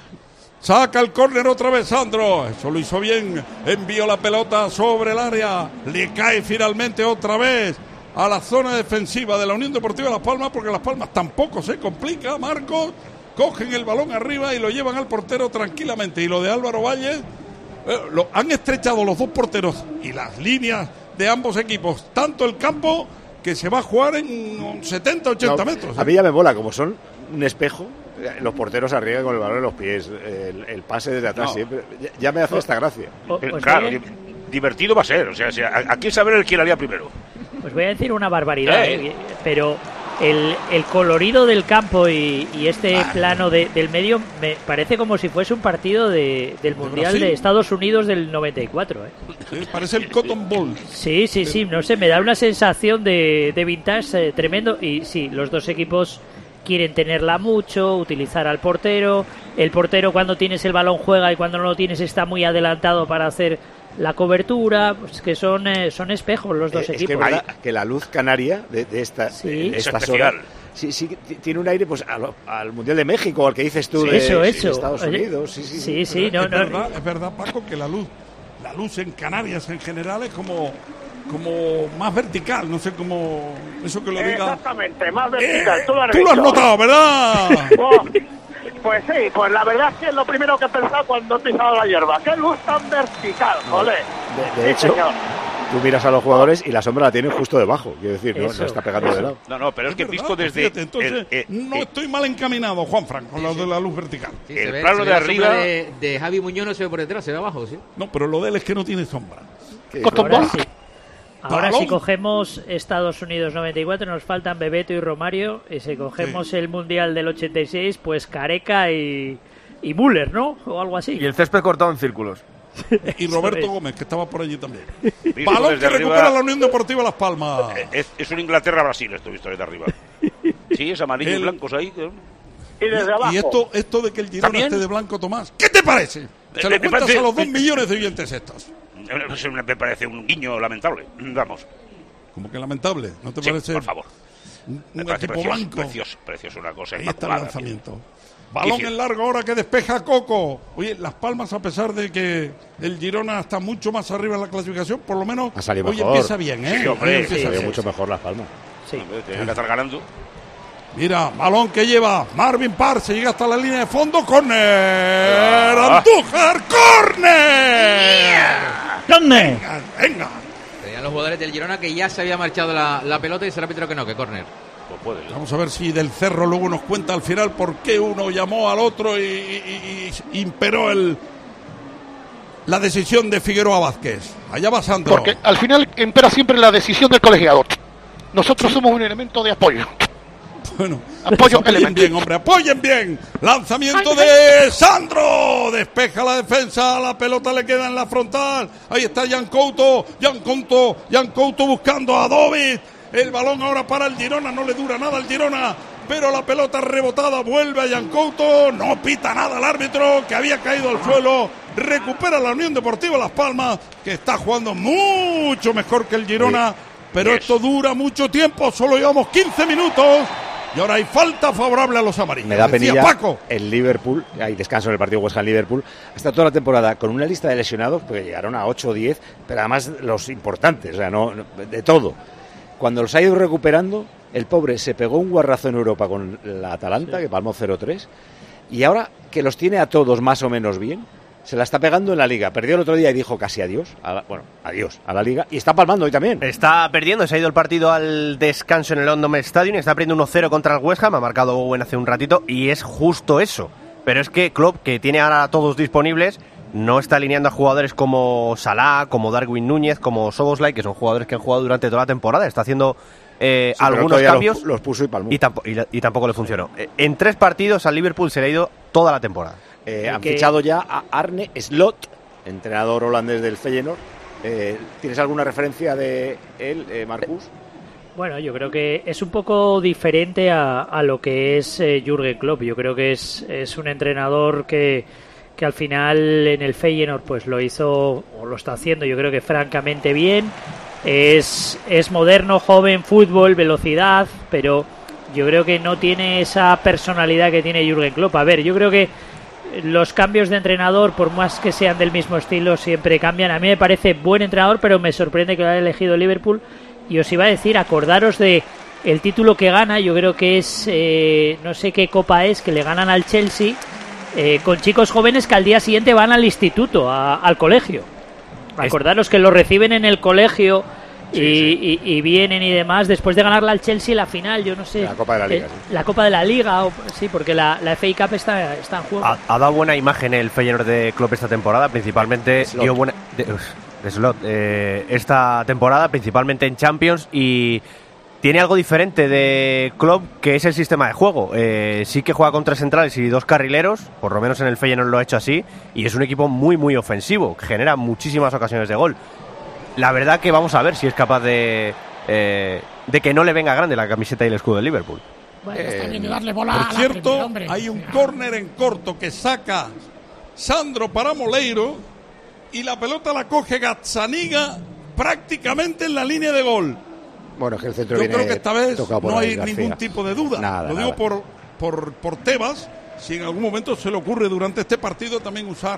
[SPEAKER 3] Saca el córner otra vez Sandro. Eso lo hizo bien. Envió la pelota sobre el área. Le cae finalmente otra vez a la zona defensiva de la Unión Deportiva Las Palmas, porque Las Palmas tampoco se complica. Marcos, cogen el balón arriba y lo llevan al portero tranquilamente. Y lo de Álvaro Valle, eh, lo han estrechado los dos porteros y las líneas de ambos equipos. Tanto el campo que se va a jugar en setenta, ochenta
[SPEAKER 1] No,
[SPEAKER 3] metros.
[SPEAKER 1] A mí ya me mola, como son un espejo, los porteros arriba con el balón en los pies, el, el pase desde atrás
[SPEAKER 9] No.
[SPEAKER 1] siempre. Ya, ya me hace esta gracia.
[SPEAKER 8] O-
[SPEAKER 9] Eh,
[SPEAKER 8] os
[SPEAKER 9] claro,
[SPEAKER 8] voy a-
[SPEAKER 9] di- divertido va a ser. O sea, o sea, aquí saber el quién haría primero.
[SPEAKER 8] Os voy a decir una barbaridad,
[SPEAKER 9] Eh.
[SPEAKER 8] ¿eh? Pero el, el colorido del campo y, y este
[SPEAKER 3] Ah.
[SPEAKER 8] plano de- del medio me parece como si fuese un partido de, del Mundial
[SPEAKER 3] Brasil?
[SPEAKER 8] de Estados Unidos del noventa y cuatro. ¿eh?
[SPEAKER 3] Sí, parece el Cotton Bowl.
[SPEAKER 8] Sí, sí, sí, no sé, me da una sensación de, de vintage eh, tremendo. Y sí, los dos equipos quieren tenerla mucho, utilizar al portero. El portero cuando tienes el balón juega y cuando no lo tienes está muy adelantado para hacer la cobertura. Pues que son, eh, son espejos los dos
[SPEAKER 1] Eh, es que, es
[SPEAKER 8] equipos.
[SPEAKER 1] verdad que la luz canaria de, de, esta,
[SPEAKER 8] Sí.
[SPEAKER 1] de
[SPEAKER 9] Es
[SPEAKER 1] estas
[SPEAKER 9] especial.
[SPEAKER 1] horas sí, sí, t- tiene un aire pues al, al Mundial de México, al que dices tú
[SPEAKER 8] Sí,
[SPEAKER 1] de,
[SPEAKER 8] eso,
[SPEAKER 1] de
[SPEAKER 8] eso.
[SPEAKER 1] Estados
[SPEAKER 8] Oye,
[SPEAKER 1] Unidos. Sí, sí,
[SPEAKER 8] sí, sí,
[SPEAKER 3] Pero
[SPEAKER 8] no,
[SPEAKER 3] es,
[SPEAKER 8] no,
[SPEAKER 3] verdad, es verdad, Paco, que la luz, la luz en Canarias en general es como, como más vertical, no sé cómo eso que lo diga.
[SPEAKER 5] Exactamente, más
[SPEAKER 3] Eh,
[SPEAKER 5] vertical. Tú lo has
[SPEAKER 3] tú lo has
[SPEAKER 5] dicho.
[SPEAKER 3] notado, ¿verdad?
[SPEAKER 5] Oh, pues sí, pues la verdad es que es lo primero que he pensado cuando he pisado la hierba. ¡Qué luz tan vertical, joder!
[SPEAKER 1] De, de
[SPEAKER 5] Sí,
[SPEAKER 1] hecho,
[SPEAKER 5] señor.
[SPEAKER 1] tú miras a los jugadores y la sombra la tienen justo debajo. Quiero decir, no,
[SPEAKER 8] Eso.
[SPEAKER 1] no está pegando de lado.
[SPEAKER 9] No, no, pero es,
[SPEAKER 3] Es
[SPEAKER 9] que
[SPEAKER 3] verdad,
[SPEAKER 9] visto
[SPEAKER 3] pues
[SPEAKER 9] desde
[SPEAKER 3] fíjate, entonces
[SPEAKER 9] el, eh,
[SPEAKER 3] no
[SPEAKER 9] eh,
[SPEAKER 3] estoy mal encaminado, Juanfran, con lo de la luz vertical.
[SPEAKER 4] Sí,
[SPEAKER 9] El
[SPEAKER 4] se ve-
[SPEAKER 9] plano
[SPEAKER 4] se ve
[SPEAKER 9] de
[SPEAKER 4] la
[SPEAKER 9] arriba-
[SPEAKER 4] sombra De, de Javi Muñoz no se ve por detrás, se ve abajo, ¿sí?
[SPEAKER 3] No, pero lo de él es que no tiene sombra.
[SPEAKER 1] ¿Qué
[SPEAKER 11] Cotton
[SPEAKER 8] Ahora
[SPEAKER 11] Ball.
[SPEAKER 8] sí. Ahora
[SPEAKER 3] Balón.
[SPEAKER 8] si cogemos Estados Unidos noventa y cuatro nos faltan Bebeto y Romario, y si cogemos
[SPEAKER 3] Sí.
[SPEAKER 8] el Mundial del ochenta y seis pues Careca y, y Müller, ¿no? O algo así.
[SPEAKER 6] Y el césped cortado en círculos.
[SPEAKER 3] Y
[SPEAKER 8] Eso
[SPEAKER 3] Roberto
[SPEAKER 8] es.
[SPEAKER 3] Gómez, que estaba por allí también.
[SPEAKER 9] visto
[SPEAKER 3] Balón
[SPEAKER 9] desde
[SPEAKER 3] que
[SPEAKER 9] arriba,
[SPEAKER 3] recupera la Unión Deportiva Las Palmas.
[SPEAKER 9] eh, es, es un Inglaterra-Brasil esto visto desde arriba. Sí, es amarillo y
[SPEAKER 3] El-
[SPEAKER 9] blancos ahí. eh.
[SPEAKER 5] Y desde abajo.
[SPEAKER 3] Y esto, esto de que el Girona
[SPEAKER 9] ¿También?
[SPEAKER 3] esté de blanco, Tomás, ¿qué te parece? Se
[SPEAKER 9] Me-
[SPEAKER 3] lo
[SPEAKER 9] me
[SPEAKER 3] cuentas
[SPEAKER 9] parece-
[SPEAKER 3] a los dos millones de oyentes estos.
[SPEAKER 9] Eh, Me parece un guiño lamentable. Vamos.
[SPEAKER 3] Como que lamentable, ¿no te
[SPEAKER 9] Sí,
[SPEAKER 3] parece?
[SPEAKER 9] por favor.
[SPEAKER 3] Un,
[SPEAKER 9] Me
[SPEAKER 3] un
[SPEAKER 9] parece
[SPEAKER 3] equipo
[SPEAKER 9] precioso,
[SPEAKER 3] blanco.
[SPEAKER 9] precioso, precioso, una cosa
[SPEAKER 3] Ahí está el
[SPEAKER 9] inmaculada.
[SPEAKER 3] lanzamiento. Balón
[SPEAKER 9] Sí, sí.
[SPEAKER 3] en largo ahora que despeja Coco. Oye, Las Palmas, a pesar de que el Girona está mucho más arriba en la clasificación, por lo menos
[SPEAKER 1] Ha salido
[SPEAKER 3] hoy
[SPEAKER 1] mejor.
[SPEAKER 3] empieza bien, ¿eh?
[SPEAKER 9] Sí, hombre,
[SPEAKER 3] Hoy empieza
[SPEAKER 1] Se ve
[SPEAKER 3] bien.
[SPEAKER 1] mucho mejor Las Palmas.
[SPEAKER 8] Sí.
[SPEAKER 9] Hombre, Tienen que estar ganando.
[SPEAKER 3] Mira, balón que lleva Marvin Parr, se llega hasta la línea de fondo, córner,
[SPEAKER 9] Ah.
[SPEAKER 3] Andújar, córner.
[SPEAKER 8] ¿Dónde?
[SPEAKER 3] Venga, venga.
[SPEAKER 4] Tenían los jugadores del Girona que ya se había marchado la, la pelota y se el árbitro que no, que córner.
[SPEAKER 9] Pues puede.
[SPEAKER 3] Vamos a ver si Del Cerro luego nos cuenta al final por qué uno llamó al otro y, y- y imperó el la decisión de Figueroa Vázquez. Allá va Sandro.
[SPEAKER 11] Porque al final impera siempre la decisión del colegiado. Nosotros somos un elemento de apoyo.
[SPEAKER 3] Bueno,
[SPEAKER 11] Apoyo
[SPEAKER 3] apoyen
[SPEAKER 11] elemento.
[SPEAKER 3] bien, hombre, apoyen bien. Lanzamiento de Sandro. Despeja la defensa, la pelota le queda en la frontal. Ahí está Jan Couto, Jan Couto, Jan Couto buscando a Dovid. El balón ahora para el Girona, no le dura nada al Girona, pero la pelota rebotada vuelve a Jan Couto. No pita nada el árbitro, que había caído al suelo. Recupera la Unión Deportiva Las Palmas, que está jugando mucho mejor que el Girona. Pero
[SPEAKER 9] Yes.
[SPEAKER 3] esto dura mucho tiempo, solo llevamos quince minutos. Y ahora hay falta favorable a los amarillos.
[SPEAKER 1] Me da
[SPEAKER 3] Decía
[SPEAKER 1] penilla
[SPEAKER 3] Paco.
[SPEAKER 1] el Liverpool, hay descanso en el partido West Ham-Liverpool, hasta toda la temporada con una lista de lesionados, porque llegaron a ocho o diez, pero además los importantes, o sea, no, no- de todo. Cuando los ha ido recuperando, el pobre se pegó un guarrazo en Europa con la Atalanta, que palmó cero tres, y ahora que los tiene a todos más o menos bien, se la está pegando en la Liga. Perdió el otro día y dijo casi adiós, a la- bueno, adiós a la Liga, y está palmando hoy también.
[SPEAKER 6] Está perdiendo, se ha ido el partido al descanso en el London Stadium, está perdiendo uno cero contra el West Ham, ha marcado Owen hace un ratito, y es justo eso. Pero es que Klopp, que tiene ahora a todos disponibles, no está alineando a jugadores como Salah, como Darwin Núñez, como Szoboszlai, que son jugadores que han jugado durante toda la temporada. Está haciendo eh,
[SPEAKER 1] Sí, pero
[SPEAKER 6] algunos
[SPEAKER 1] todavía
[SPEAKER 6] cambios
[SPEAKER 1] Los, los puso y palmó.
[SPEAKER 6] y, tampo- y la- y tampoco le funcionó. Eh, En tres partidos al Liverpool se le ha ido toda la temporada.
[SPEAKER 1] Eh,
[SPEAKER 8] El
[SPEAKER 1] han
[SPEAKER 8] que-
[SPEAKER 1] fichado ya a Arne Slot, entrenador holandés del Feyenoord, Eh, ¿Tienes alguna referencia de él, eh, Marcus?
[SPEAKER 8] Bueno, yo creo que es un poco diferente a, a lo que es eh, Jürgen Klopp. Yo creo que es, es un entrenador que, que al final en el Feyenoord pues lo hizo o lo está haciendo yo creo que francamente bien. Es, es moderno, joven, fútbol, velocidad, pero yo creo que no tiene esa personalidad que tiene Jürgen Klopp. A ver, yo creo que los cambios de entrenador, por más que sean del mismo estilo, siempre cambian. A mí me parece buen entrenador, pero me sorprende que lo haya elegido Liverpool. Y os iba a decir, acordaros de el título que gana, yo creo que es, eh, no sé qué copa es, que le ganan al Chelsea, eh, con chicos jóvenes que al día siguiente van al instituto, a, al colegio. Acordaros que lo reciben en el colegio y, sí, sí. Y, y vienen y demás, después de ganarla al Chelsea la final, yo no sé.
[SPEAKER 1] La Copa de la Liga.
[SPEAKER 8] Eh,
[SPEAKER 1] sí.
[SPEAKER 8] La Copa de la Liga, o, sí, porque la, la F A Cup está, está en juego.
[SPEAKER 6] Ha, ha dado buena imagen el Feyenoord de Klopp esta temporada, principalmente
[SPEAKER 1] Slot.
[SPEAKER 6] dio buena... De, uf, de slot, eh, esta temporada, principalmente en Champions, y tiene algo diferente de Klopp, que es el sistema de juego. Eh, sí que juega con tres centrales y dos carrileros, por lo menos en el Feyenoord lo ha hecho así, y es un equipo muy, muy ofensivo, que genera muchísimas ocasiones de gol. La verdad que vamos a ver si es capaz de, eh, de que no le venga grande la camiseta y el escudo de Liverpool.
[SPEAKER 14] Bueno, eh, está bien de darle bola
[SPEAKER 3] por
[SPEAKER 14] a la
[SPEAKER 3] cierto,
[SPEAKER 14] primera, hombre.
[SPEAKER 3] Hay un córner en corto que saca Sandro para Moleiro, y la pelota la coge Gazzaniga prácticamente en la línea de gol.
[SPEAKER 1] Bueno, que el centro
[SPEAKER 3] Yo
[SPEAKER 1] viene
[SPEAKER 3] creo que esta vez
[SPEAKER 1] por
[SPEAKER 3] no hay
[SPEAKER 1] García.
[SPEAKER 3] ningún tipo de duda.
[SPEAKER 1] Nada,
[SPEAKER 3] Lo digo
[SPEAKER 1] nada.
[SPEAKER 3] por, por, por Tebas, si en algún momento se le ocurre durante este partido también usar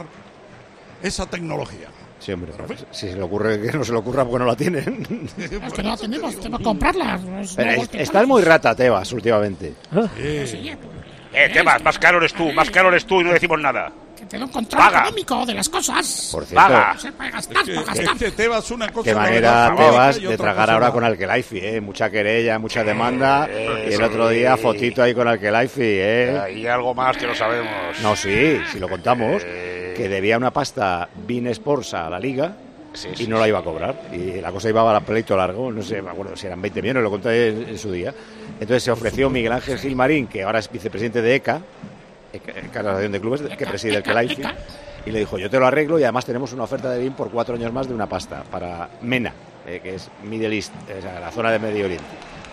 [SPEAKER 3] esa tecnología.
[SPEAKER 1] Sí, hombre, si se le ocurre que no se le ocurra porque no la tienen.
[SPEAKER 14] Es que no la tenemos, tenemos que comprarla. Es
[SPEAKER 1] Pero es, estás muy rata, Tebas, últimamente.
[SPEAKER 3] Sí.
[SPEAKER 14] Sí,
[SPEAKER 9] Eh, Tebas, más caro eres tú, más caro eres tú y no decimos nada.
[SPEAKER 14] que te da un control
[SPEAKER 9] Paga.
[SPEAKER 14] económico de las cosas.
[SPEAKER 1] Por cierto,
[SPEAKER 9] Paga.
[SPEAKER 14] Se puede gastar,
[SPEAKER 3] Es que,
[SPEAKER 14] por gastar.
[SPEAKER 3] es que Tebas una cosa...
[SPEAKER 1] qué
[SPEAKER 3] es la
[SPEAKER 1] manera,
[SPEAKER 3] verdad favorita
[SPEAKER 1] Tebas,
[SPEAKER 3] y
[SPEAKER 1] de
[SPEAKER 3] otra
[SPEAKER 1] tragar
[SPEAKER 3] cosa
[SPEAKER 1] ahora
[SPEAKER 3] la-
[SPEAKER 1] con Alkelaifi, ¿eh? Mucha querella, mucha demanda.
[SPEAKER 9] Eh,
[SPEAKER 1] y el otro día, fotito ahí con Alkelaifi, ¿eh?
[SPEAKER 9] Y algo más que no sabemos.
[SPEAKER 1] No, sí, si lo contamos,
[SPEAKER 9] Eh.
[SPEAKER 1] que debía una pasta Bein Sports a la Liga
[SPEAKER 9] Sí,
[SPEAKER 1] y
[SPEAKER 9] sí,
[SPEAKER 1] no la iba a cobrar. Y la cosa iba a pleito largo, no sé, me acuerdo si eran veinte millones, lo conté en, en su día. Entonces se ofreció Miguel Ángel Gilmarín, que ahora es vicepresidente de ECA, ECA, ECA, la Asociación de Clubes, que preside el Kelaifi, y le dijo, yo te lo arreglo y además tenemos una oferta de Bein por cuatro años más de una pasta para MENA, eh, que es Middle East, o sea, la zona de Medio Oriente.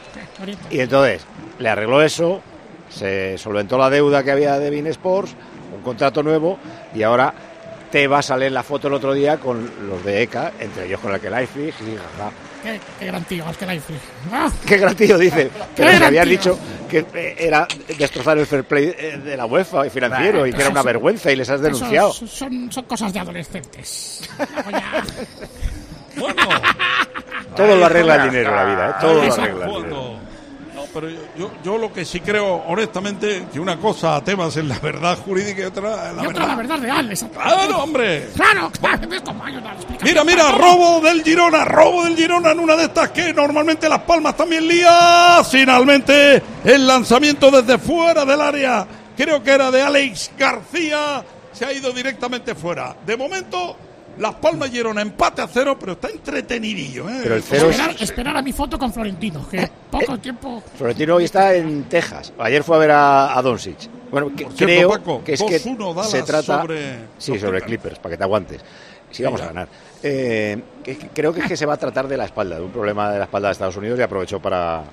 [SPEAKER 1] Y entonces le arregló eso, se solventó la deuda que había de Bein Sports, un contrato nuevo, y ahora Tebas sale en la foto el otro día con los de ECA, entre ellos con el Kelaifi, jijijaja.
[SPEAKER 14] Qué, qué gran tío, Alkelaifi. ¡Ah!
[SPEAKER 1] Qué gran tío, dice. Pero
[SPEAKER 14] Qué
[SPEAKER 1] se
[SPEAKER 14] gran
[SPEAKER 1] habían
[SPEAKER 14] tío.
[SPEAKER 1] dicho que eh, era destrozar el fair play eh, de la UEFA y financiero y que era una vergüenza y les has
[SPEAKER 14] Eso
[SPEAKER 1] denunciado.
[SPEAKER 14] Son, son, son cosas de adolescentes. Luego ya-
[SPEAKER 3] Bueno,
[SPEAKER 1] Todo lo arregla el
[SPEAKER 3] Ahí
[SPEAKER 1] dinero,
[SPEAKER 3] está.
[SPEAKER 1] la vida, ¿eh? Todo
[SPEAKER 3] Ahí
[SPEAKER 1] lo
[SPEAKER 3] está.
[SPEAKER 1] arregla el
[SPEAKER 3] Cuando-
[SPEAKER 1] dinero.
[SPEAKER 3] No, pero yo, yo, yo lo que sí creo, honestamente, que una cosa a Tebas es la verdad jurídica y otra es la
[SPEAKER 14] y otra la
[SPEAKER 3] verdad.
[SPEAKER 14] verdad real. exacto.
[SPEAKER 3] ¡Claro, hombre!
[SPEAKER 14] Claro, claro. ¿Ves cómo hay una explicación?
[SPEAKER 3] Mira, mira, robo del Girona, robo del Girona en una de estas que normalmente Las Palmas también lía. Finalmente, el lanzamiento desde fuera del área, creo que era de Alex García, se ha ido directamente fuera. De momento, Las Palmas y Girona empate a cero, pero está entretenidillo, ¿eh?
[SPEAKER 1] Pero el cero es...
[SPEAKER 14] Esperar, esperar a mi foto con Florentino, que poco tiempo...
[SPEAKER 1] Florentino hoy está en Texas. Ayer fue a ver a, a Doncic. Bueno, que,
[SPEAKER 3] Por cierto,
[SPEAKER 1] creo
[SPEAKER 3] Paco,
[SPEAKER 1] que es que
[SPEAKER 3] dos uno Dallas
[SPEAKER 1] se trata...
[SPEAKER 3] sobre
[SPEAKER 1] sí,
[SPEAKER 3] los
[SPEAKER 1] sobre
[SPEAKER 3] Clippers.
[SPEAKER 1] Clippers, para que te aguantes. Sí, vamos
[SPEAKER 3] ya.
[SPEAKER 1] a ganar. Eh, que- que creo que es que se va a tratar de la espalda, de un problema de la espalda de Estados Unidos y aprovechó para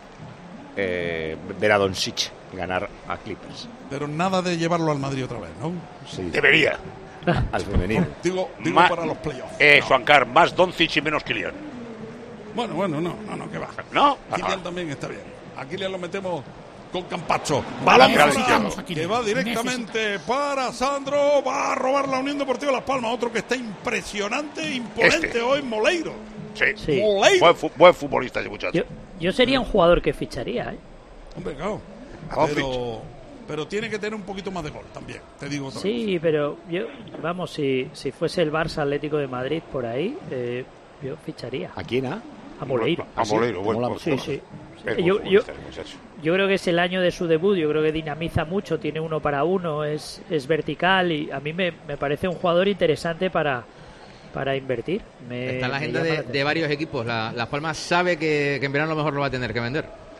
[SPEAKER 1] eh, ver a Doncic ganar a Clippers.
[SPEAKER 3] Pero nada de llevarlo al Madrid otra vez, ¿no?
[SPEAKER 1] Sí,
[SPEAKER 9] Debería.
[SPEAKER 1] al femenino.
[SPEAKER 3] Digo, digo
[SPEAKER 9] Ma-
[SPEAKER 3] para los playoffs.
[SPEAKER 9] Eh,
[SPEAKER 3] No.
[SPEAKER 9] Juancar, más Doncic y menos Kylian.
[SPEAKER 3] Bueno, bueno, no, no, no, que va.
[SPEAKER 9] ¿No?
[SPEAKER 3] Kylian
[SPEAKER 9] Ajá.
[SPEAKER 3] también está bien. A Kylian lo metemos con Campacho. Balón
[SPEAKER 14] Necesitamos
[SPEAKER 3] para
[SPEAKER 14] a Kylian.
[SPEAKER 3] que va directamente para Sandro. Va a robar la Unión Deportiva Las Palmas. Otro que está impresionante, imponente
[SPEAKER 9] Este.
[SPEAKER 3] hoy, Moleiro.
[SPEAKER 9] Sí.
[SPEAKER 8] Sí.
[SPEAKER 3] Moleiro.
[SPEAKER 9] Buen, fu- buen futbolista ese muchacho.
[SPEAKER 8] Yo, yo sería un jugador que ficharía, ¿eh?
[SPEAKER 3] Hombre, claro.
[SPEAKER 9] Vamos,
[SPEAKER 3] Pero, pero tiene que tener un poquito más de gol también, te digo otra vez.
[SPEAKER 8] Sí, pero yo, vamos, si, si fuese el Barça Atlético de Madrid por ahí, eh, yo ficharía
[SPEAKER 1] ¿A quién, ah?
[SPEAKER 8] a Moleiro.
[SPEAKER 9] A Moleiro, buen
[SPEAKER 1] Mola
[SPEAKER 8] Sí, sí.
[SPEAKER 9] Es buen
[SPEAKER 8] Yo, yo,
[SPEAKER 9] futbolista ese muchacho.
[SPEAKER 8] yo creo que es el año de su debut, yo creo que dinamiza mucho, tiene uno para uno, es, es vertical y a mí me, me parece un jugador interesante para, para invertir. Me-
[SPEAKER 4] Está en la
[SPEAKER 8] me
[SPEAKER 4] agenda
[SPEAKER 8] llama
[SPEAKER 4] de,
[SPEAKER 8] la
[SPEAKER 4] de
[SPEAKER 8] atención.
[SPEAKER 4] varios equipos. La, Las Palmas sabe que, que en verano a lo mejor lo va a tener que vender.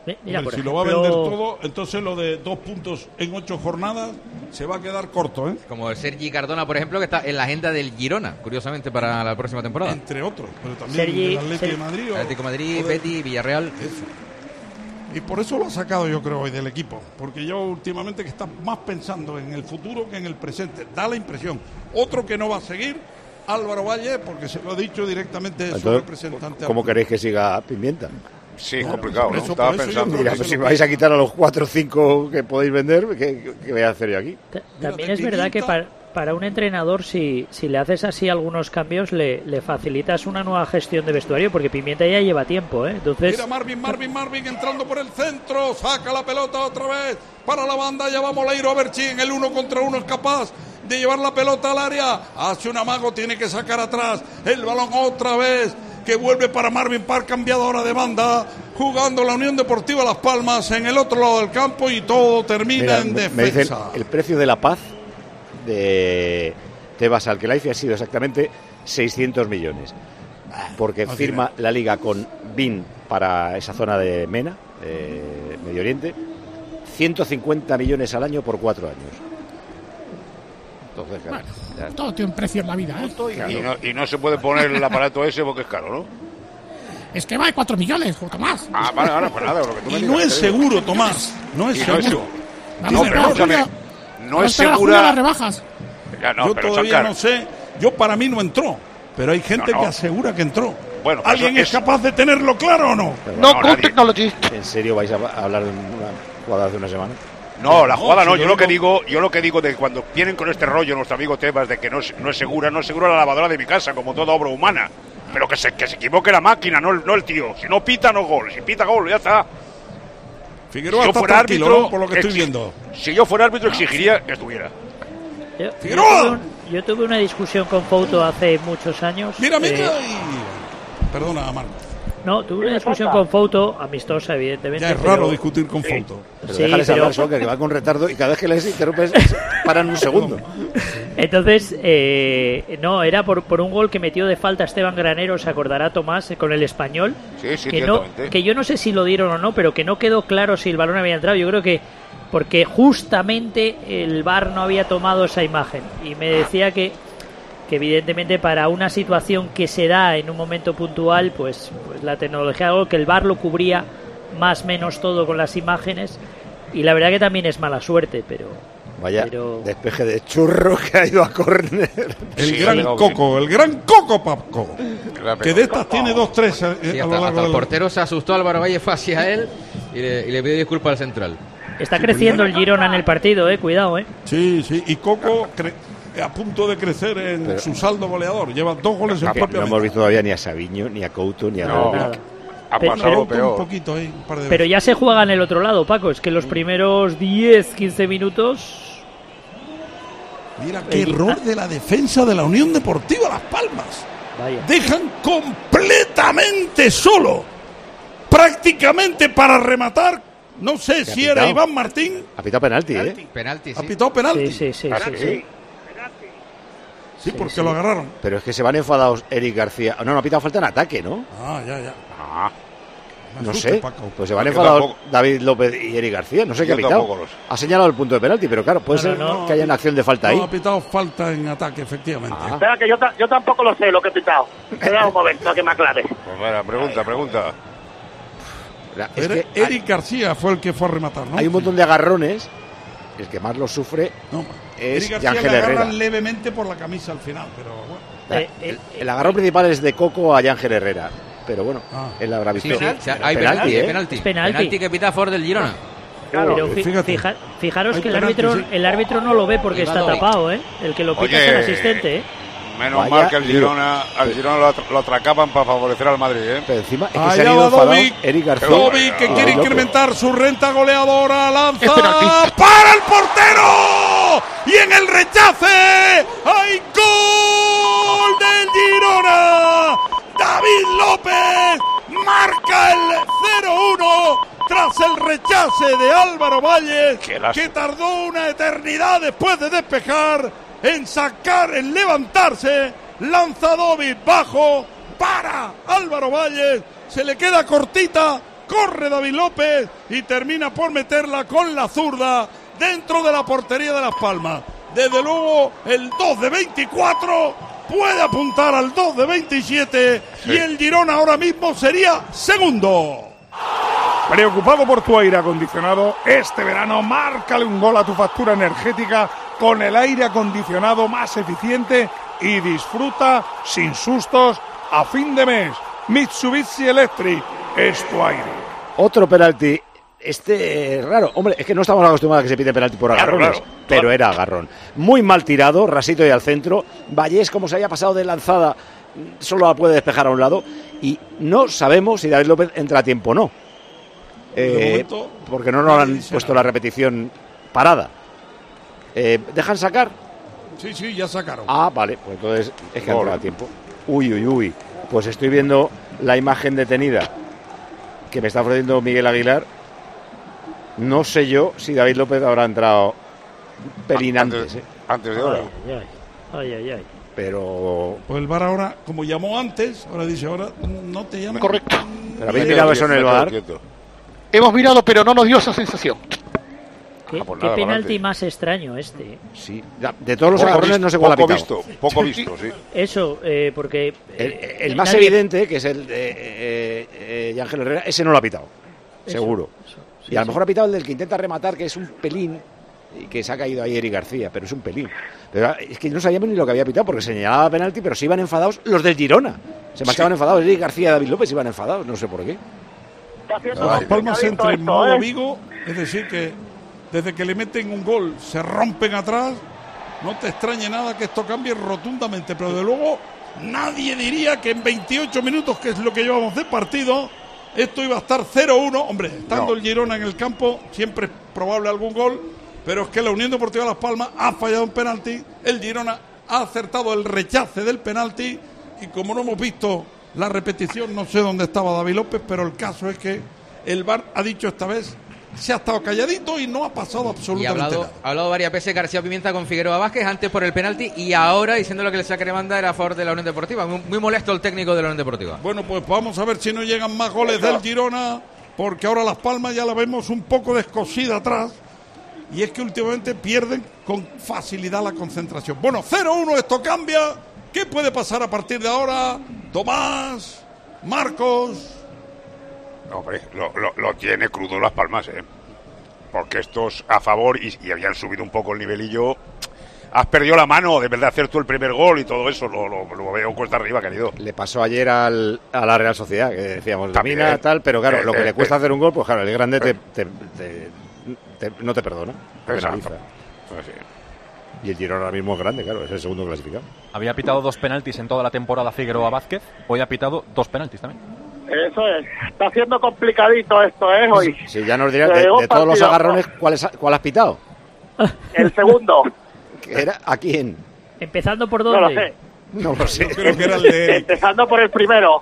[SPEAKER 8] Mira,
[SPEAKER 3] Hombre,
[SPEAKER 8] por
[SPEAKER 3] si
[SPEAKER 8] ejemplo,
[SPEAKER 3] lo va a vender todo, entonces lo de dos puntos en ocho jornadas se va a quedar corto, ¿eh?
[SPEAKER 4] Como el Sergi Cardona, por ejemplo, que está en la agenda del Girona, curiosamente, para la próxima temporada.
[SPEAKER 3] Entre otros, pero también
[SPEAKER 4] Sergi,
[SPEAKER 3] del Atlético
[SPEAKER 4] Sergi,
[SPEAKER 3] de Madrid. O,
[SPEAKER 4] Atlético de Madrid,
[SPEAKER 3] o de,
[SPEAKER 4] Betis, Villarreal.
[SPEAKER 3] Eso. Y por eso lo ha sacado, yo creo, hoy del equipo. Porque yo últimamente que está más pensando en el futuro que en el presente. Da la impresión. Otro que no va a seguir, Álvaro Valle, porque se lo ha dicho directamente su
[SPEAKER 1] Entonces,
[SPEAKER 3] representante.
[SPEAKER 1] ¿cómo queréis que siga Pimienta?
[SPEAKER 9] Sí, es
[SPEAKER 3] Bueno,
[SPEAKER 9] complicado,
[SPEAKER 3] por
[SPEAKER 9] ¿no?
[SPEAKER 3] eso-
[SPEAKER 9] Estaba
[SPEAKER 3] por eso yo
[SPEAKER 9] pensando.
[SPEAKER 3] creo
[SPEAKER 1] Mira,
[SPEAKER 3] que
[SPEAKER 1] pues
[SPEAKER 3] se
[SPEAKER 1] si
[SPEAKER 3] lo
[SPEAKER 1] vais a
[SPEAKER 3] pide.
[SPEAKER 1] quitar a los cuatro o cinco que podéis vender, ¿qué, qué voy a hacer yo aquí?
[SPEAKER 8] Ta- También es verdad que para, para un entrenador, si, si le haces así algunos cambios, le, le facilitas una nueva gestión de vestuario, porque Pimienta ya lleva tiempo, ¿eh? Entonces,
[SPEAKER 3] Mira Marvin, Marvin, Marvin entrando por el centro, saca la pelota otra vez para la banda, ya va Moleiro a ver si en el uno contra uno es capaz de llevar la pelota al área, hace un amago, tiene que sacar atrás el balón otra vez, que vuelve para Marvin Park, cambiado ahora de banda, jugando la Unión Deportiva Las Palmas en el otro lado del campo y todo termina
[SPEAKER 1] Mira,
[SPEAKER 3] en
[SPEAKER 1] me- me dicen,
[SPEAKER 3] defensa.
[SPEAKER 1] el precio de la paz de Tebas Al-Khelaifi ha sido exactamente seiscientos millones. Porque
[SPEAKER 3] no
[SPEAKER 1] firma la liga con B I N para esa zona de MENA, eh, Medio Oriente, ciento cincuenta millones al año por cuatro años. Entonces, claro,
[SPEAKER 14] Bueno,
[SPEAKER 1] ya-
[SPEAKER 14] todo tiene un precio en la vida, ¿eh?
[SPEAKER 9] Y no, y no se puede poner el aparato ese porque es caro, ¿no?
[SPEAKER 14] Es que vale cuatro millones, o más.
[SPEAKER 9] Ah, vale, vale, pues nada, lo que tú me
[SPEAKER 3] Y
[SPEAKER 9] digas,
[SPEAKER 3] no es
[SPEAKER 9] te digo.
[SPEAKER 3] seguro, Tomás, no es
[SPEAKER 9] Y no es
[SPEAKER 3] seguro.
[SPEAKER 14] Vamos
[SPEAKER 9] No,
[SPEAKER 14] a
[SPEAKER 9] pero
[SPEAKER 14] esperar,
[SPEAKER 9] escúchame,
[SPEAKER 14] Julio.
[SPEAKER 9] no
[SPEAKER 14] Vamos a
[SPEAKER 9] es
[SPEAKER 14] esperar a Julio
[SPEAKER 9] segura.
[SPEAKER 14] las rebajas.
[SPEAKER 9] Ya, no,
[SPEAKER 3] yo
[SPEAKER 9] pero
[SPEAKER 3] todavía
[SPEAKER 9] Sancar,
[SPEAKER 3] no sé, yo para mí no entró, pero hay gente
[SPEAKER 9] No, no.
[SPEAKER 3] que asegura que entró.
[SPEAKER 9] Bueno, pues
[SPEAKER 3] ¿Alguien
[SPEAKER 9] eso
[SPEAKER 3] es
[SPEAKER 9] es-
[SPEAKER 3] capaz de tenerlo claro o no?
[SPEAKER 1] pero
[SPEAKER 11] No,
[SPEAKER 1] bueno,
[SPEAKER 11] Good
[SPEAKER 9] nadie.
[SPEAKER 11] Technology.
[SPEAKER 1] ¿En serio vais a a hablar de una jugada hace una semana?
[SPEAKER 9] No, la
[SPEAKER 3] No,
[SPEAKER 9] jugada no,
[SPEAKER 3] si
[SPEAKER 9] yo
[SPEAKER 3] lo
[SPEAKER 9] lo que
[SPEAKER 3] digo-
[SPEAKER 9] digo, yo lo que digo de cuando vienen con este rollo nuestro amigo Tebas de que no es, no es segura, no es segura la lavadora de mi casa, como toda obra humana. Pero que se, que se equivoque la máquina, no, el- no el tío. Si no pita, no gol. Si pita, gol, ya está.
[SPEAKER 3] Figueroa
[SPEAKER 9] Si yo
[SPEAKER 3] está
[SPEAKER 9] fuera
[SPEAKER 3] tranquilo,
[SPEAKER 9] árbitro,
[SPEAKER 3] ¿no? Por lo que estoy
[SPEAKER 9] exi-
[SPEAKER 3] viendo.
[SPEAKER 9] Si yo fuera árbitro, exigiría que estuviera.
[SPEAKER 8] yo, yo
[SPEAKER 3] ¡Figueroa!
[SPEAKER 8] tuve un- yo tuve una discusión con Fouto hace muchos años.
[SPEAKER 3] Mira, mira.
[SPEAKER 8] eh,
[SPEAKER 3] y- Perdona, Marco.
[SPEAKER 8] no, tuve una discusión con Fouto, amistosa, evidentemente.
[SPEAKER 3] Ya es
[SPEAKER 8] pero-
[SPEAKER 3] raro discutir con Foto.
[SPEAKER 1] Pero
[SPEAKER 8] Sí,
[SPEAKER 1] déjales
[SPEAKER 8] pero-
[SPEAKER 1] hablar, Soca, que va con retardo y cada vez que les interrumpes paran un segundo.
[SPEAKER 8] Entonces, eh, no, era por, por un gol que metió de falta Esteban Granero, se acordará Tomás, eh, con el Español.
[SPEAKER 9] Sí, sí,
[SPEAKER 8] que, no,
[SPEAKER 9] ciertamente.
[SPEAKER 8] que yo no sé si lo dieron o no, pero que no quedó claro si el balón había entrado. Yo creo que porque justamente el V A R no había tomado esa imagen. Y me decía que, que evidentemente para una situación que se da en un momento puntual, pues, pues la tecnología, algo que el V A R lo cubría más o menos todo con las imágenes. Y la verdad que también es mala suerte, pero...
[SPEAKER 1] Vaya
[SPEAKER 8] Pero-
[SPEAKER 1] despeje de churro que ha ido a córner.
[SPEAKER 3] El
[SPEAKER 9] Sí,
[SPEAKER 3] gran
[SPEAKER 9] ha llegado
[SPEAKER 3] Coco, el gran Coco Papco.
[SPEAKER 9] La
[SPEAKER 3] Que de estas tiene dos, tres eh,
[SPEAKER 4] Sí,
[SPEAKER 3] a
[SPEAKER 4] hasta,
[SPEAKER 3] lo
[SPEAKER 4] hasta
[SPEAKER 3] largo
[SPEAKER 4] el
[SPEAKER 3] del...
[SPEAKER 4] portero se asustó, Álvaro Valle fue hacia él y le, y le pidió disculpas al central.
[SPEAKER 8] Está creciendo el Girona en el partido, eh, cuidado, eh.
[SPEAKER 3] Sí, sí, y Coco cre- a punto de crecer en
[SPEAKER 1] Pero-
[SPEAKER 3] su saldo goleador. Lleva dos goles en
[SPEAKER 1] Que
[SPEAKER 3] propia
[SPEAKER 1] no hemos
[SPEAKER 3] meta.
[SPEAKER 1] visto todavía ni a Sabiño, ni a Couto, ni a
[SPEAKER 9] No.
[SPEAKER 1] Robic.
[SPEAKER 8] Nada.
[SPEAKER 9] Ha
[SPEAKER 8] Pero-
[SPEAKER 9] pasado
[SPEAKER 8] pero-
[SPEAKER 3] Un
[SPEAKER 9] peor.
[SPEAKER 3] poquito ahí, un par de
[SPEAKER 8] Pero
[SPEAKER 3] veces.
[SPEAKER 8] ya se juega en el otro lado, Paco. Es que los primeros diez, quince minutos.
[SPEAKER 3] Mira qué
[SPEAKER 8] el-
[SPEAKER 3] error de la defensa de la Unión Deportiva Las Palmas.
[SPEAKER 8] Vaya.
[SPEAKER 3] Dejan completamente solo, prácticamente para rematar. No sé
[SPEAKER 1] ¿Qué ha
[SPEAKER 3] si era
[SPEAKER 1] pitado?
[SPEAKER 3] Iván Martín.
[SPEAKER 1] Ha pitado penalti, ¿eh?
[SPEAKER 4] Penalti,
[SPEAKER 3] Ha
[SPEAKER 4] sí.
[SPEAKER 3] pitado penalti.
[SPEAKER 8] Sí, sí, sí,
[SPEAKER 9] Ah,
[SPEAKER 8] sí,
[SPEAKER 9] sí.
[SPEAKER 8] sí.
[SPEAKER 3] Sí, porque
[SPEAKER 8] sí.
[SPEAKER 3] lo agarraron.
[SPEAKER 1] Pero es que se van enfadados Eric García. No, no ha pitado falta en ataque, ¿no?
[SPEAKER 3] Ah, ya, ya.
[SPEAKER 9] Ah,
[SPEAKER 3] Me
[SPEAKER 1] No
[SPEAKER 3] asusta,
[SPEAKER 1] sé.
[SPEAKER 3] Paco.
[SPEAKER 1] Pues se van
[SPEAKER 9] Yo
[SPEAKER 1] enfadados
[SPEAKER 9] tampoco.
[SPEAKER 1] David López y Eric García. No sé qué
[SPEAKER 9] Yo
[SPEAKER 1] ha pitado.
[SPEAKER 9] tampoco lo sé.
[SPEAKER 1] Ha señalado el punto de penalti, pero claro, puede
[SPEAKER 8] No,
[SPEAKER 1] ser
[SPEAKER 8] no, no.
[SPEAKER 1] que haya una acción de falta ahí.
[SPEAKER 3] No, ha pitado falta en ataque, efectivamente.
[SPEAKER 1] Ah.
[SPEAKER 5] Espera, que yo, ta- yo tampoco lo sé lo que he pitado. Espera un momento a que me aclare.
[SPEAKER 9] pues mira, pregunta, pregunta.
[SPEAKER 1] La- Es
[SPEAKER 3] Era-
[SPEAKER 1] que
[SPEAKER 3] Eric García fue el que fue a rematar, ¿no?
[SPEAKER 1] hay un montón de agarrones. El que más lo sufre
[SPEAKER 3] No,
[SPEAKER 1] es
[SPEAKER 3] Eric García
[SPEAKER 1] Yángel
[SPEAKER 3] le agarran
[SPEAKER 1] Herrera.
[SPEAKER 3] levemente por la camisa al final, pero bueno.
[SPEAKER 8] Eh,
[SPEAKER 1] El,
[SPEAKER 8] eh,
[SPEAKER 1] el agarrón principal es de Coco a Yángel Herrera. Pero bueno,
[SPEAKER 3] Ah.
[SPEAKER 1] él habrá
[SPEAKER 4] Sí,
[SPEAKER 1] visto.
[SPEAKER 4] sí, o sea, hay
[SPEAKER 1] penalti,
[SPEAKER 4] penalti,
[SPEAKER 1] ¿eh?
[SPEAKER 4] penalti.
[SPEAKER 8] Es penalti.
[SPEAKER 4] que pita Ford del Girona.
[SPEAKER 8] Pero
[SPEAKER 3] Eh,
[SPEAKER 8] fi-
[SPEAKER 3] fíjate.
[SPEAKER 8] fija- fijaros
[SPEAKER 3] Hay
[SPEAKER 8] que el
[SPEAKER 3] penalti,
[SPEAKER 8] árbitro,
[SPEAKER 3] sí.
[SPEAKER 8] el árbitro no lo ve porque está
[SPEAKER 4] Ivanovic.
[SPEAKER 8] tapado, ¿eh? El que lo pita es el
[SPEAKER 9] Oye,
[SPEAKER 8] asistente, ¿eh?
[SPEAKER 9] Menos
[SPEAKER 1] Vaya
[SPEAKER 9] mal que el
[SPEAKER 1] lío.
[SPEAKER 9] Girona, al Girona lo, atra- lo atracaban para favorecer al Madrid, ¿eh?
[SPEAKER 1] Pero encima es que
[SPEAKER 3] Allá
[SPEAKER 1] se han ido
[SPEAKER 3] va
[SPEAKER 1] enfadados
[SPEAKER 3] Dovic.
[SPEAKER 1] Eric García.
[SPEAKER 3] Dovic que
[SPEAKER 1] y
[SPEAKER 3] quiere
[SPEAKER 1] David López.
[SPEAKER 3] incrementar su renta goleadora. Lanza
[SPEAKER 11] Es penalti.
[SPEAKER 3] para el portero. Y en el rechace hay gol del Girona. David López marca el cero uno tras el rechace de Álvaro Valles,
[SPEAKER 9] Qué lástima.
[SPEAKER 3] que tardó una eternidad después de despejar en sacar, en levantarse. Lanza Dovic bajo para Álvaro Valles. Se le queda cortita. corre David López y termina por meterla con la zurda dentro de la portería de Las Palmas. Desde luego el dos de veinticuatro puede apuntar al dos de veintisiete, sí. Y el Girona ahora mismo sería segundo.
[SPEAKER 2] Preocupado por tu aire acondicionado, este verano márcale un gol a tu factura energética con el aire acondicionado más eficiente y disfruta sin sustos a fin de mes. Mitsubishi Electric es tu aire.
[SPEAKER 1] Otro penalti. Este es raro. Hombre, es que no estamos acostumbrados a que se pide penalti por agarrones, claro, claro, pero claro. Era agarrón. Muy mal tirado, rasito y al centro. Vallés, como se había pasado de lanzada, solo la puede despejar a un lado. Y no sabemos si David López entra a tiempo o no. Eh, momento, porque no nos han puesto la repetición parada. Eh, ¿Dejan sacar?
[SPEAKER 3] Sí, sí, ya sacaron.
[SPEAKER 1] Ah, vale, pues entonces es que ha entrado a tiempo. Uy, uy, uy. Pues estoy viendo la imagen detenida que me está ofreciendo Miguel Aguilar. No sé yo si David López habrá entrado pelín antes, antes, ¿eh?
[SPEAKER 9] antes de hora.
[SPEAKER 8] Ay, ay, ay, ay, ay.
[SPEAKER 1] Pero...
[SPEAKER 3] Pues el V A R ahora, como llamó antes, ahora dice, ahora no te llama.
[SPEAKER 11] Correcto.
[SPEAKER 1] ¿Pero habéis mirado eso en el V A R?
[SPEAKER 11] Hemos mirado, pero no nos dio esa sensación.
[SPEAKER 8] ¿Qué,
[SPEAKER 9] ah, pues
[SPEAKER 8] qué
[SPEAKER 9] nada,
[SPEAKER 8] penalti
[SPEAKER 9] adelante.
[SPEAKER 8] Más extraño este?
[SPEAKER 1] Sí, de todos los agarrones no sé cuál ha pitado.
[SPEAKER 9] Visto, poco visto, sí.
[SPEAKER 8] Eso, eh, porque...
[SPEAKER 1] Eh, el, el más nadie... evidente, que es el de eh, eh, Ángel Herrera, ese no lo ha pitado, eso, seguro. Eso, sí, y a lo mejor sí. Ha pitado el del que intenta rematar, que es un pelín, y que se ha caído ahí Eric García, pero es un pelín. Pero es que no sabíamos ni lo que había pitado, porque señalaba penalti, pero se iban enfadados los del Girona. Se marchaban sí. enfadados, Eric García y David López se iban enfadados, no sé por qué.
[SPEAKER 3] Las Palmas entra en modo Vigo, es decir que desde que le meten un gol se rompen atrás. No te extrañe nada que esto cambie rotundamente, pero de luego nadie diría que en veintiocho minutos, que es lo que llevamos de partido, esto iba a estar cero uno. Hombre, estando no. el Girona en el campo, siempre es probable algún gol, pero es que la Unión Deportiva Las Palmas ha fallado un penalti, el Girona ha acertado el rechace del penalti, y como no hemos visto la repetición, no sé dónde estaba David López, pero el caso es que el V A R ha dicho esta vez, se ha estado calladito y no ha pasado absolutamente
[SPEAKER 4] y ha hablado,
[SPEAKER 3] nada.
[SPEAKER 4] Ha hablado varias veces García Pimienta con Figueroa Vázquez, antes por el penalti y ahora diciendo lo que le saque de banda era a favor de la Unión Deportiva. Muy, muy molesto el técnico de la Unión Deportiva.
[SPEAKER 3] Bueno, pues vamos a ver si no llegan más goles del Girona, porque ahora Las Palmas ya la vemos un poco descosida atrás, y es que últimamente pierden con facilidad la concentración. Bueno, cero uno, esto cambia. ¿Qué puede pasar a partir de ahora? Tomás, Marcos...
[SPEAKER 9] No, hombre, lo, lo, lo tiene crudo Las Palmas, ¿eh? Porque estos a favor y, y habían subido un poco el nivelillo. Has perdido la mano de verdad hacer tú el primer gol y todo eso, lo, lo, lo veo cuesta arriba, querido.
[SPEAKER 1] Le pasó ayer al, a la Real Sociedad, que decíamos, domina, tal, pero claro, eh, lo que eh, le cuesta eh, hacer un gol, pues claro, el grande te, te, te, te, no te perdona, te penaliza. Pues sí. Y el Girona ahora mismo es grande, claro, es el segundo clasificado.
[SPEAKER 10] Había pitado dos penaltis en toda la temporada Figueroa Vázquez, hoy ha pitado dos penaltis también.
[SPEAKER 5] Eso es, está siendo complicadito esto, ¿eh? Hoy.
[SPEAKER 1] Sí, sí, ya nos dirás, de, de todos partido, los agarrones, ¿cuál, es, ¿cuál has pitado?
[SPEAKER 5] El segundo.
[SPEAKER 1] ¿Era? ¿A quién?
[SPEAKER 8] ¿Empezando por dónde?
[SPEAKER 5] No lo sé.
[SPEAKER 1] No lo sé.
[SPEAKER 3] Yo creo que era el de...
[SPEAKER 5] Empezando por el primero.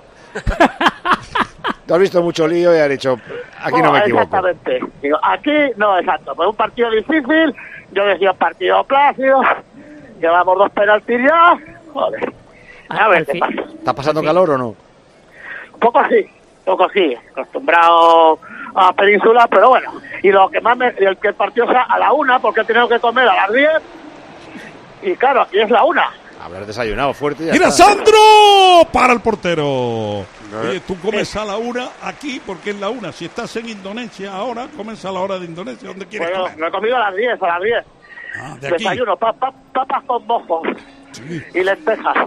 [SPEAKER 1] Tú has visto mucho lío y has dicho, aquí no, no me equivoco.
[SPEAKER 5] Exactamente. Digo, aquí, no, exacto. Pues un partido difícil, yo decía partido plácido, llevamos dos penaltis ya, joder. A ver qué pasa.
[SPEAKER 1] ¿Está pasando calor o no?
[SPEAKER 5] Poco sí, poco sí, acostumbrado a Península, pero bueno, y lo que más me, el que el partido sea a la una, porque he tenido que comer a las diez, y claro, aquí es la una.
[SPEAKER 1] Habrás desayunado fuerte y ya
[SPEAKER 3] ¡Mira,
[SPEAKER 1] está.
[SPEAKER 3] Sandro! Para el portero. Oye, tú comes a la una aquí, porque es la una. Si estás en Indonesia ahora, comes a la hora de Indonesia, ¿dónde quieres
[SPEAKER 5] bueno,
[SPEAKER 3] comer?
[SPEAKER 5] lo he comido a las diez, a las diez.
[SPEAKER 3] Ah, de aquí.
[SPEAKER 5] Desayuno, pa, pa, papas con mojo sí. y lentejas.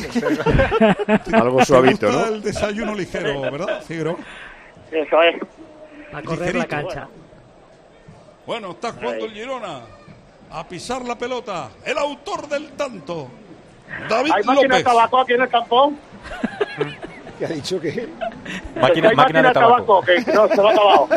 [SPEAKER 1] Algo suavito, ¿no?
[SPEAKER 3] El desayuno ligero, ¿verdad, Figueroa?
[SPEAKER 5] Eso es.
[SPEAKER 8] A correr ligerito, la cancha.
[SPEAKER 3] Bueno, bueno está jugando el Girona a pisar la pelota. El autor del tanto, David
[SPEAKER 5] ¿Hay
[SPEAKER 3] López.
[SPEAKER 5] máquina de tabaco aquí en el campo?
[SPEAKER 1] ¿Qué ha dicho que?
[SPEAKER 10] Máquina,
[SPEAKER 5] ¿Hay
[SPEAKER 10] máquina de tabaco.
[SPEAKER 5] Que no, se lo ha acabado.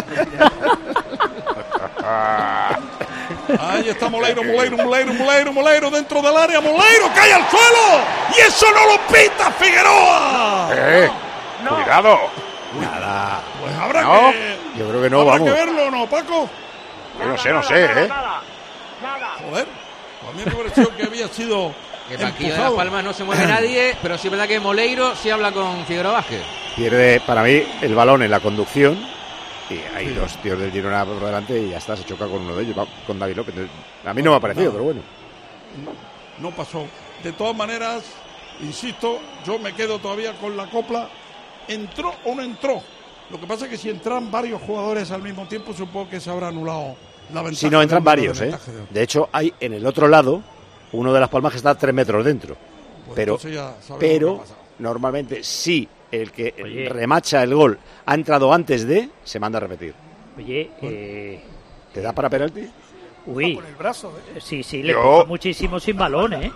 [SPEAKER 3] Ahí está Moleiro, Moleiro, Moleiro, Moleiro, Moleiro dentro del área. Moleiro cae al suelo y eso no lo pita Figueroa.
[SPEAKER 9] Eh, no. Cuidado.
[SPEAKER 1] Nada.
[SPEAKER 3] Pues habrá
[SPEAKER 9] no.
[SPEAKER 3] que.
[SPEAKER 1] Yo creo que no,
[SPEAKER 3] habrá
[SPEAKER 1] vamos.
[SPEAKER 3] que verlo, ¿no, Paco?
[SPEAKER 9] Yo no sé, no sé, ¿eh?
[SPEAKER 5] Nada, nada.
[SPEAKER 3] Joder, a mí me pareció que había sido.
[SPEAKER 4] Que aquí de Las Palmas no se mueve nadie, pero sí es verdad que Moleiro sí habla con Figueroa Vázquez.
[SPEAKER 1] Pierde, para mí, el balón en la conducción Y hay dos tíos del Girona por delante y ya está, se choca con uno de ellos, va, con David López. A mí no me ha parecido, pero bueno.
[SPEAKER 3] No, no pasó. De todas maneras, insisto, yo me quedo todavía con la copla. ¿Entró o no entró? Lo que pasa es que si entran varios jugadores al mismo tiempo, supongo que se habrá anulado la ventaja.
[SPEAKER 1] Si no, entran varios,
[SPEAKER 3] de
[SPEAKER 1] ¿eh? De hecho, hay en el otro lado uno de Las Palmas que está a tres metros dentro.
[SPEAKER 3] Pues
[SPEAKER 1] pero pero normalmente, si el que
[SPEAKER 8] Oye.
[SPEAKER 1] remacha el gol ha entrado antes de, se manda a repetir.
[SPEAKER 8] Oye, eh...
[SPEAKER 1] ¿te da para penalti?
[SPEAKER 8] Uy,
[SPEAKER 2] Con el brazo, ¿eh?
[SPEAKER 8] sí, sí, le
[SPEAKER 1] Yo-
[SPEAKER 8] empuja muchísimo sin balón, ¿eh?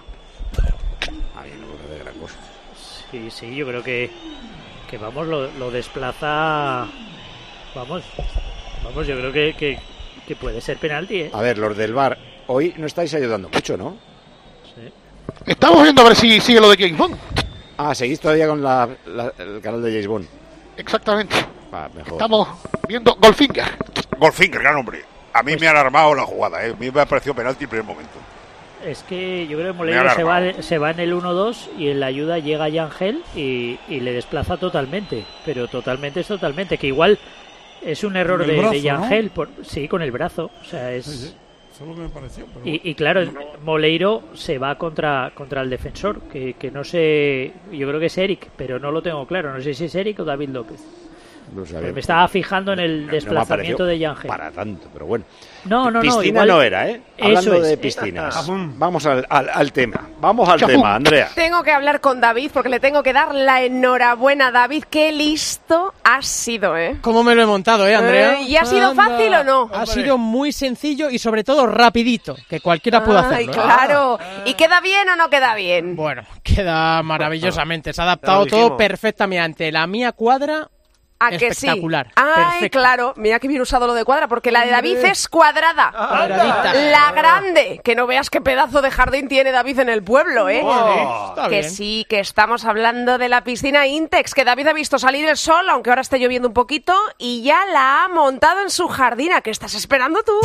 [SPEAKER 1] A mí no me parece gran cosa.
[SPEAKER 8] Sí, sí, yo creo que, que vamos, lo, lo desplaza, vamos, vamos, yo creo que, que, que puede ser penalti, ¿eh?
[SPEAKER 1] A ver, los del V A R, hoy no estáis ayudando mucho, ¿no?
[SPEAKER 8] Sí.
[SPEAKER 11] Estamos viendo a ver si sigue lo de James Bond.
[SPEAKER 1] Ah, seguís todavía con la, la- el canal de James Bond.
[SPEAKER 11] Exactamente.
[SPEAKER 1] Ah, mejor.
[SPEAKER 11] Estamos viendo Goldfinger.
[SPEAKER 9] Goldfinger, gran hombre. A mí me ha alarmado la jugada, ¿eh? A mí me ha parecido penalti en primer momento.
[SPEAKER 8] Es que yo creo que
[SPEAKER 9] Me ha
[SPEAKER 8] Moleiro se va,
[SPEAKER 9] alarmado.
[SPEAKER 8] se va en el uno dos y en la ayuda llega Yangel y, y le desplaza totalmente, pero totalmente es totalmente, que igual es un error
[SPEAKER 3] Con el
[SPEAKER 8] de,
[SPEAKER 3] brazo,
[SPEAKER 8] de Yangel,
[SPEAKER 3] ¿no?
[SPEAKER 8] por, sí, con el brazo, o sea, es...
[SPEAKER 3] Sí, sí. Eso es lo que me pareció. Pero
[SPEAKER 8] Y, y claro, Moleiro se va contra, contra el defensor, que, que no sé, yo creo que es Eric, pero no lo tengo claro, no sé si es Eric o David López.
[SPEAKER 1] No sé,
[SPEAKER 8] Pero me estaba fijando en el
[SPEAKER 1] no me ha
[SPEAKER 8] desplazamiento
[SPEAKER 1] parecido
[SPEAKER 8] de Yangel.
[SPEAKER 1] para tanto, pero bueno.
[SPEAKER 8] No, no, no,
[SPEAKER 1] Piscina
[SPEAKER 8] igual-
[SPEAKER 1] no era, ¿eh?
[SPEAKER 8] Eso
[SPEAKER 1] Hablando
[SPEAKER 8] es.
[SPEAKER 1] de piscinas. Vamos al, al, al tema. Vamos al
[SPEAKER 11] Chapú.
[SPEAKER 1] tema, Andrea.
[SPEAKER 15] Tengo que hablar con David porque le tengo que dar la enhorabuena. David, qué listo has sido, ¿eh?
[SPEAKER 16] ¿Cómo me lo he montado, eh, Andrea?
[SPEAKER 15] Eh, ¿y ha sido
[SPEAKER 16] Anda.
[SPEAKER 15] fácil o no?
[SPEAKER 16] Ha sido muy sencillo y sobre todo rapidito, que cualquiera puede
[SPEAKER 15] Ay,
[SPEAKER 16] hacerlo. ¿eh?
[SPEAKER 15] claro. ¿Y queda bien o no queda bien?
[SPEAKER 16] Bueno, queda maravillosamente. Se ha adaptado
[SPEAKER 6] Ya lo dijimos.
[SPEAKER 16] todo perfectamente. La mía cuadra
[SPEAKER 15] ¿A que sí?
[SPEAKER 16] espectacular.
[SPEAKER 15] Ay,
[SPEAKER 16] perfecta.
[SPEAKER 15] claro. Mira que bien usado lo de cuadra, porque la de David es cuadrada.
[SPEAKER 16] Cuadradita.
[SPEAKER 15] La grande. Que no veas qué pedazo de jardín tiene David en el pueblo, ¿eh?
[SPEAKER 16] Vale, está
[SPEAKER 15] que
[SPEAKER 16] bien.
[SPEAKER 15] sí, que estamos hablando de la piscina Intex, que David ha visto salir el sol, aunque ahora esté lloviendo un poquito, y ya la ha montado en su jardín. ¿A qué estás esperando tú?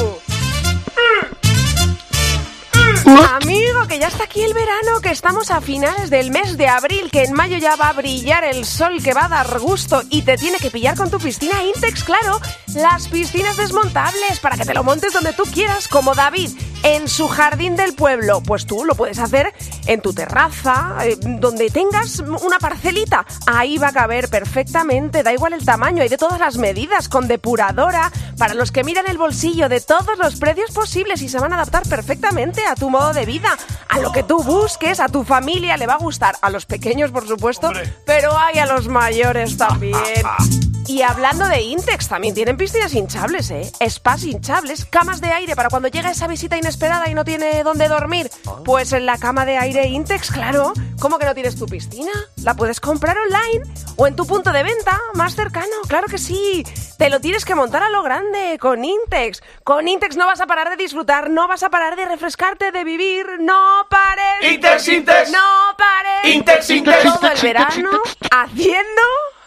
[SPEAKER 15] Amigo, que ya está aquí el verano, que estamos a finales del mes de abril, que en mayo ya va a brillar el sol, que va a dar gusto y te tiene que pillar con tu piscina Intex, claro. Las piscinas desmontables para que te lo montes donde tú quieras, como David, en su jardín del pueblo. Pues tú lo puedes hacer en tu terraza, eh, donde tengas una parcelita. Ahí va a caber perfectamente, da igual el tamaño, hay de todas las medidas, con depuradora, para los que miran el bolsillo, de todos los precios posibles y se van a adaptar perfectamente a tu modo de vida, a lo que tú busques, a tu familia, le va a gustar, a los pequeños por supuesto, pero hay a los mayores también. Y hablando de Intex, también tienen piscinas hinchables, ¿eh? Spas hinchables, camas de aire para cuando llega esa visita inesperada y no tiene dónde dormir. Pues en la cama de aire Intex, claro. ¿Cómo que no tienes tu piscina? La puedes comprar online o en tu punto de venta más cercano, claro que sí. Te lo tienes que montar a lo grande con Intex. Con Intex no vas a parar de disfrutar, no vas a parar de refrescarte, de vivir, no pares.
[SPEAKER 12] Intex, Intex.
[SPEAKER 15] No pares.
[SPEAKER 12] Intex, Intex.
[SPEAKER 15] Todo el
[SPEAKER 12] Intex,
[SPEAKER 15] verano
[SPEAKER 12] Intex.
[SPEAKER 15] haciendo...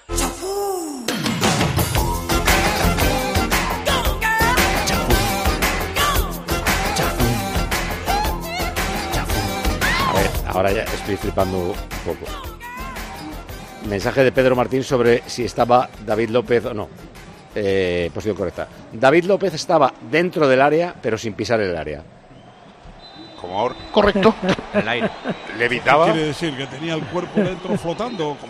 [SPEAKER 1] A ver, ahora ya estoy flipando un poco. Mensaje de Pedro Martín sobre si estaba David López o no. Eh, posición correcta. David López estaba dentro del área, pero sin pisar el área.
[SPEAKER 9] Como ahora.
[SPEAKER 11] Correcto.
[SPEAKER 10] En el aire.
[SPEAKER 9] Levitaba.
[SPEAKER 3] ¿Qué quiere decir? ¿Que tenía el cuerpo dentro flotando? ¿O cómo?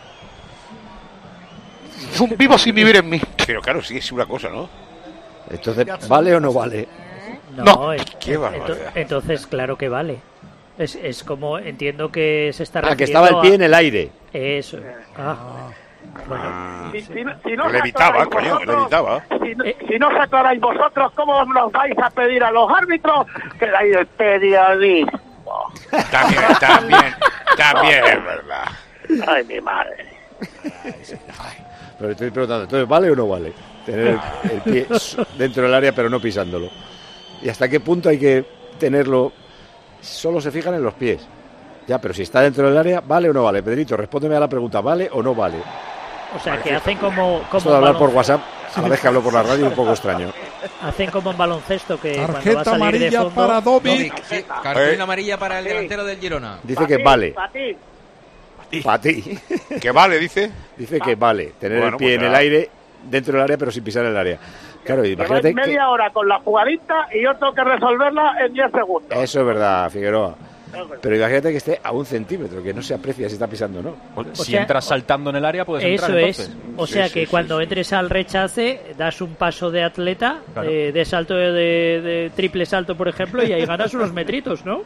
[SPEAKER 11] Un vivo sin vivir en mí.
[SPEAKER 9] Pero claro, sí es una cosa, ¿no?
[SPEAKER 1] Entonces, ¿vale o no vale?
[SPEAKER 8] No,
[SPEAKER 11] No.
[SPEAKER 8] eh,
[SPEAKER 9] Qué
[SPEAKER 8] ento-
[SPEAKER 9] barbaridad.
[SPEAKER 8] entonces claro que vale. Es, es como, entiendo que se está
[SPEAKER 1] Ah, que
[SPEAKER 8] refiriendo
[SPEAKER 1] estaba el pie
[SPEAKER 8] a-
[SPEAKER 1] en el aire.
[SPEAKER 8] Eso. Ah. Bueno,
[SPEAKER 9] Ah,
[SPEAKER 5] Si, si no- si no os
[SPEAKER 9] levitaba,
[SPEAKER 5] aclaráis
[SPEAKER 9] coño,
[SPEAKER 5] vosotros-
[SPEAKER 9] levitaba.
[SPEAKER 5] Si no, si no os aclaráis vosotros, ¿cómo nos vais a pedir a los árbitros que dais el periodismo?
[SPEAKER 9] También, también, también es verdad.
[SPEAKER 5] Ay, mi madre.
[SPEAKER 1] Pero estoy preguntando, entonces, ¿vale o no vale? Tener el, el pie s- dentro del área, pero no pisándolo. ¿Y hasta qué punto hay que tenerlo? Solo se fijan en los pies. Ya, pero si está dentro del área, ¿vale o no vale? Pedrito, respóndeme a la pregunta, ¿vale o no vale?
[SPEAKER 8] o sea, que hacen como, como
[SPEAKER 1] Esto de hablar
[SPEAKER 8] balon-
[SPEAKER 1] por WhatsApp, a la vez que hablo por la radio, es un poco extraño.
[SPEAKER 8] hacen como en baloncesto, que cuando va a
[SPEAKER 3] Tarjeta
[SPEAKER 8] salir de
[SPEAKER 3] amarilla
[SPEAKER 8] fondo...
[SPEAKER 3] para Dovic.
[SPEAKER 4] Dovic, sí, cartulina
[SPEAKER 9] Eh.
[SPEAKER 4] amarilla para el delantero del Girona.
[SPEAKER 1] Dice que vale.
[SPEAKER 5] Para ti.
[SPEAKER 1] Para ti.
[SPEAKER 9] ¿Que vale, dice?
[SPEAKER 1] Dice que vale. Tener
[SPEAKER 9] Bueno,
[SPEAKER 1] el pie
[SPEAKER 9] pues
[SPEAKER 1] en el
[SPEAKER 9] nada.
[SPEAKER 1] aire dentro del área, pero sin pisar el área. Claro, imagínate
[SPEAKER 5] Lleváis media
[SPEAKER 1] que...
[SPEAKER 5] hora con la jugadita y yo tengo que resolverla en diez segundos.
[SPEAKER 1] Eso es verdad, Figueroa. Pero imagínate que esté a un centímetro, que no se aprecia si está pisando o no.
[SPEAKER 10] O si sea, entras saltando en el área, puedes entrar.
[SPEAKER 8] Eso
[SPEAKER 10] entonces.
[SPEAKER 8] es. O sea
[SPEAKER 1] sí,
[SPEAKER 8] que
[SPEAKER 1] sí,
[SPEAKER 8] cuando
[SPEAKER 1] sí,
[SPEAKER 8] entres al rechace, das un paso de atleta,
[SPEAKER 10] claro.
[SPEAKER 8] de, de salto de, de, de triple salto, por ejemplo, y ahí ganas unos metritos, ¿no?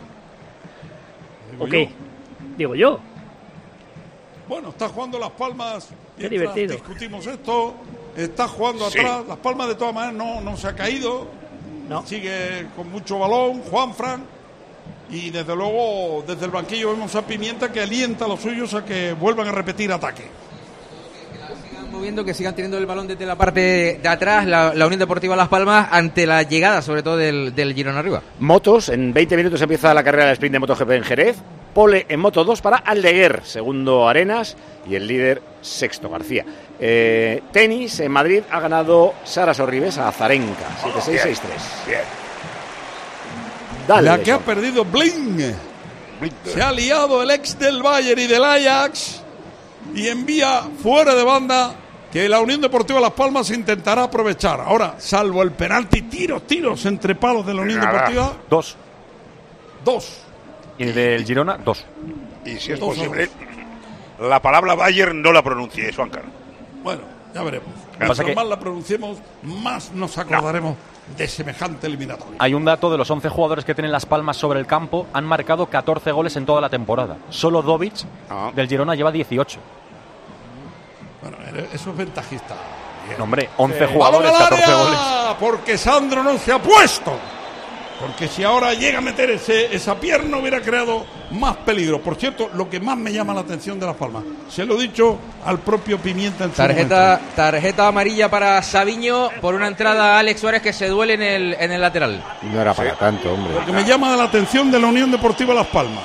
[SPEAKER 8] ¿O qué? Digo yo.
[SPEAKER 3] Bueno, está jugando Las Palmas.
[SPEAKER 8] Qué divertido.
[SPEAKER 3] Discutimos esto. Está jugando
[SPEAKER 9] Sí.
[SPEAKER 3] atrás. Las Palmas, de todas maneras, no, no se ha caído.
[SPEAKER 8] No.
[SPEAKER 3] Sigue con mucho balón. Juanfran. Y desde luego, desde el banquillo vemos a Pimienta que alienta a los suyos a que vuelvan a repetir ataque.
[SPEAKER 4] Sigan moviendo, que sigan teniendo el balón desde la parte de atrás, la, la Unión Deportiva Las Palmas, ante la llegada, sobre todo, del, del Girona arriba.
[SPEAKER 1] Motos, en veinte minutos empieza la carrera del sprint de MotoGP en Jerez. Pole en Moto dos para Aldeguer, segundo Arenas y el líder sexto García. Eh, tenis, en Madrid ha ganado Sara Sorribes a Azarenka, siete seis seis tres.
[SPEAKER 9] Bien.
[SPEAKER 1] Dale,
[SPEAKER 3] la que
[SPEAKER 1] Son.
[SPEAKER 3] ha perdido Bling. Se ha liado el ex del Bayern y del Ajax y envía fuera de banda, que la Unión Deportiva Las Palmas intentará aprovechar. Ahora, salvo el penalti, tiros, tiros entre palos de la Unión
[SPEAKER 9] Nada.
[SPEAKER 3] Deportiva.
[SPEAKER 10] Dos.
[SPEAKER 3] Dos.
[SPEAKER 10] Y del Girona, dos.
[SPEAKER 9] Y si es
[SPEAKER 3] Dos
[SPEAKER 9] posible, la palabra Bayern no la pronuncie, Suancar.
[SPEAKER 3] Bueno, ya veremos.
[SPEAKER 10] pasa
[SPEAKER 3] Cuanto
[SPEAKER 10] que-
[SPEAKER 3] más la pronunciemos, más nos acordaremos de semejante eliminatoria.
[SPEAKER 10] Hay un dato de los once jugadores que tienen Las Palmas sobre el campo, han marcado catorce goles en toda la temporada. Solo Dovic
[SPEAKER 9] Ah.
[SPEAKER 10] del Girona lleva dieciocho.
[SPEAKER 3] Bueno, eso es ventajista. Bien.
[SPEAKER 10] No, hombre, once
[SPEAKER 3] Eh,
[SPEAKER 10] jugadores,
[SPEAKER 3] ¡balón al
[SPEAKER 10] catorce
[SPEAKER 3] área!
[SPEAKER 10] goles.
[SPEAKER 3] Porque Sandro no se ha puesto. Porque si ahora llega a meter ese, esa pierna hubiera creado más peligro. Por cierto, lo que más me llama la atención de Las Palmas, se lo he dicho al propio Pimienta en su
[SPEAKER 4] Tarjeta,
[SPEAKER 3] momento.
[SPEAKER 4] tarjeta amarilla para Sabiño por una entrada a Alex Suárez que se duele en el, en el lateral.
[SPEAKER 1] No era para tanto, hombre.
[SPEAKER 3] Lo que me llama la atención de la Unión Deportiva Las Palmas.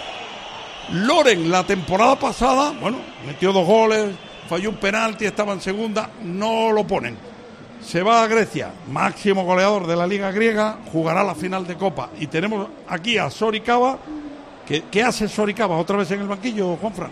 [SPEAKER 3] Loren, la temporada pasada, bueno, metió dos goles, falló un penalti, estaba en segunda, no lo ponen. Se va a Grecia, máximo goleador de la Liga Griega, jugará la final de Copa. Y tenemos aquí a Soricaba. ¿Qué, qué hace Soricaba? ¿Otra vez en el banquillo, Juanfran?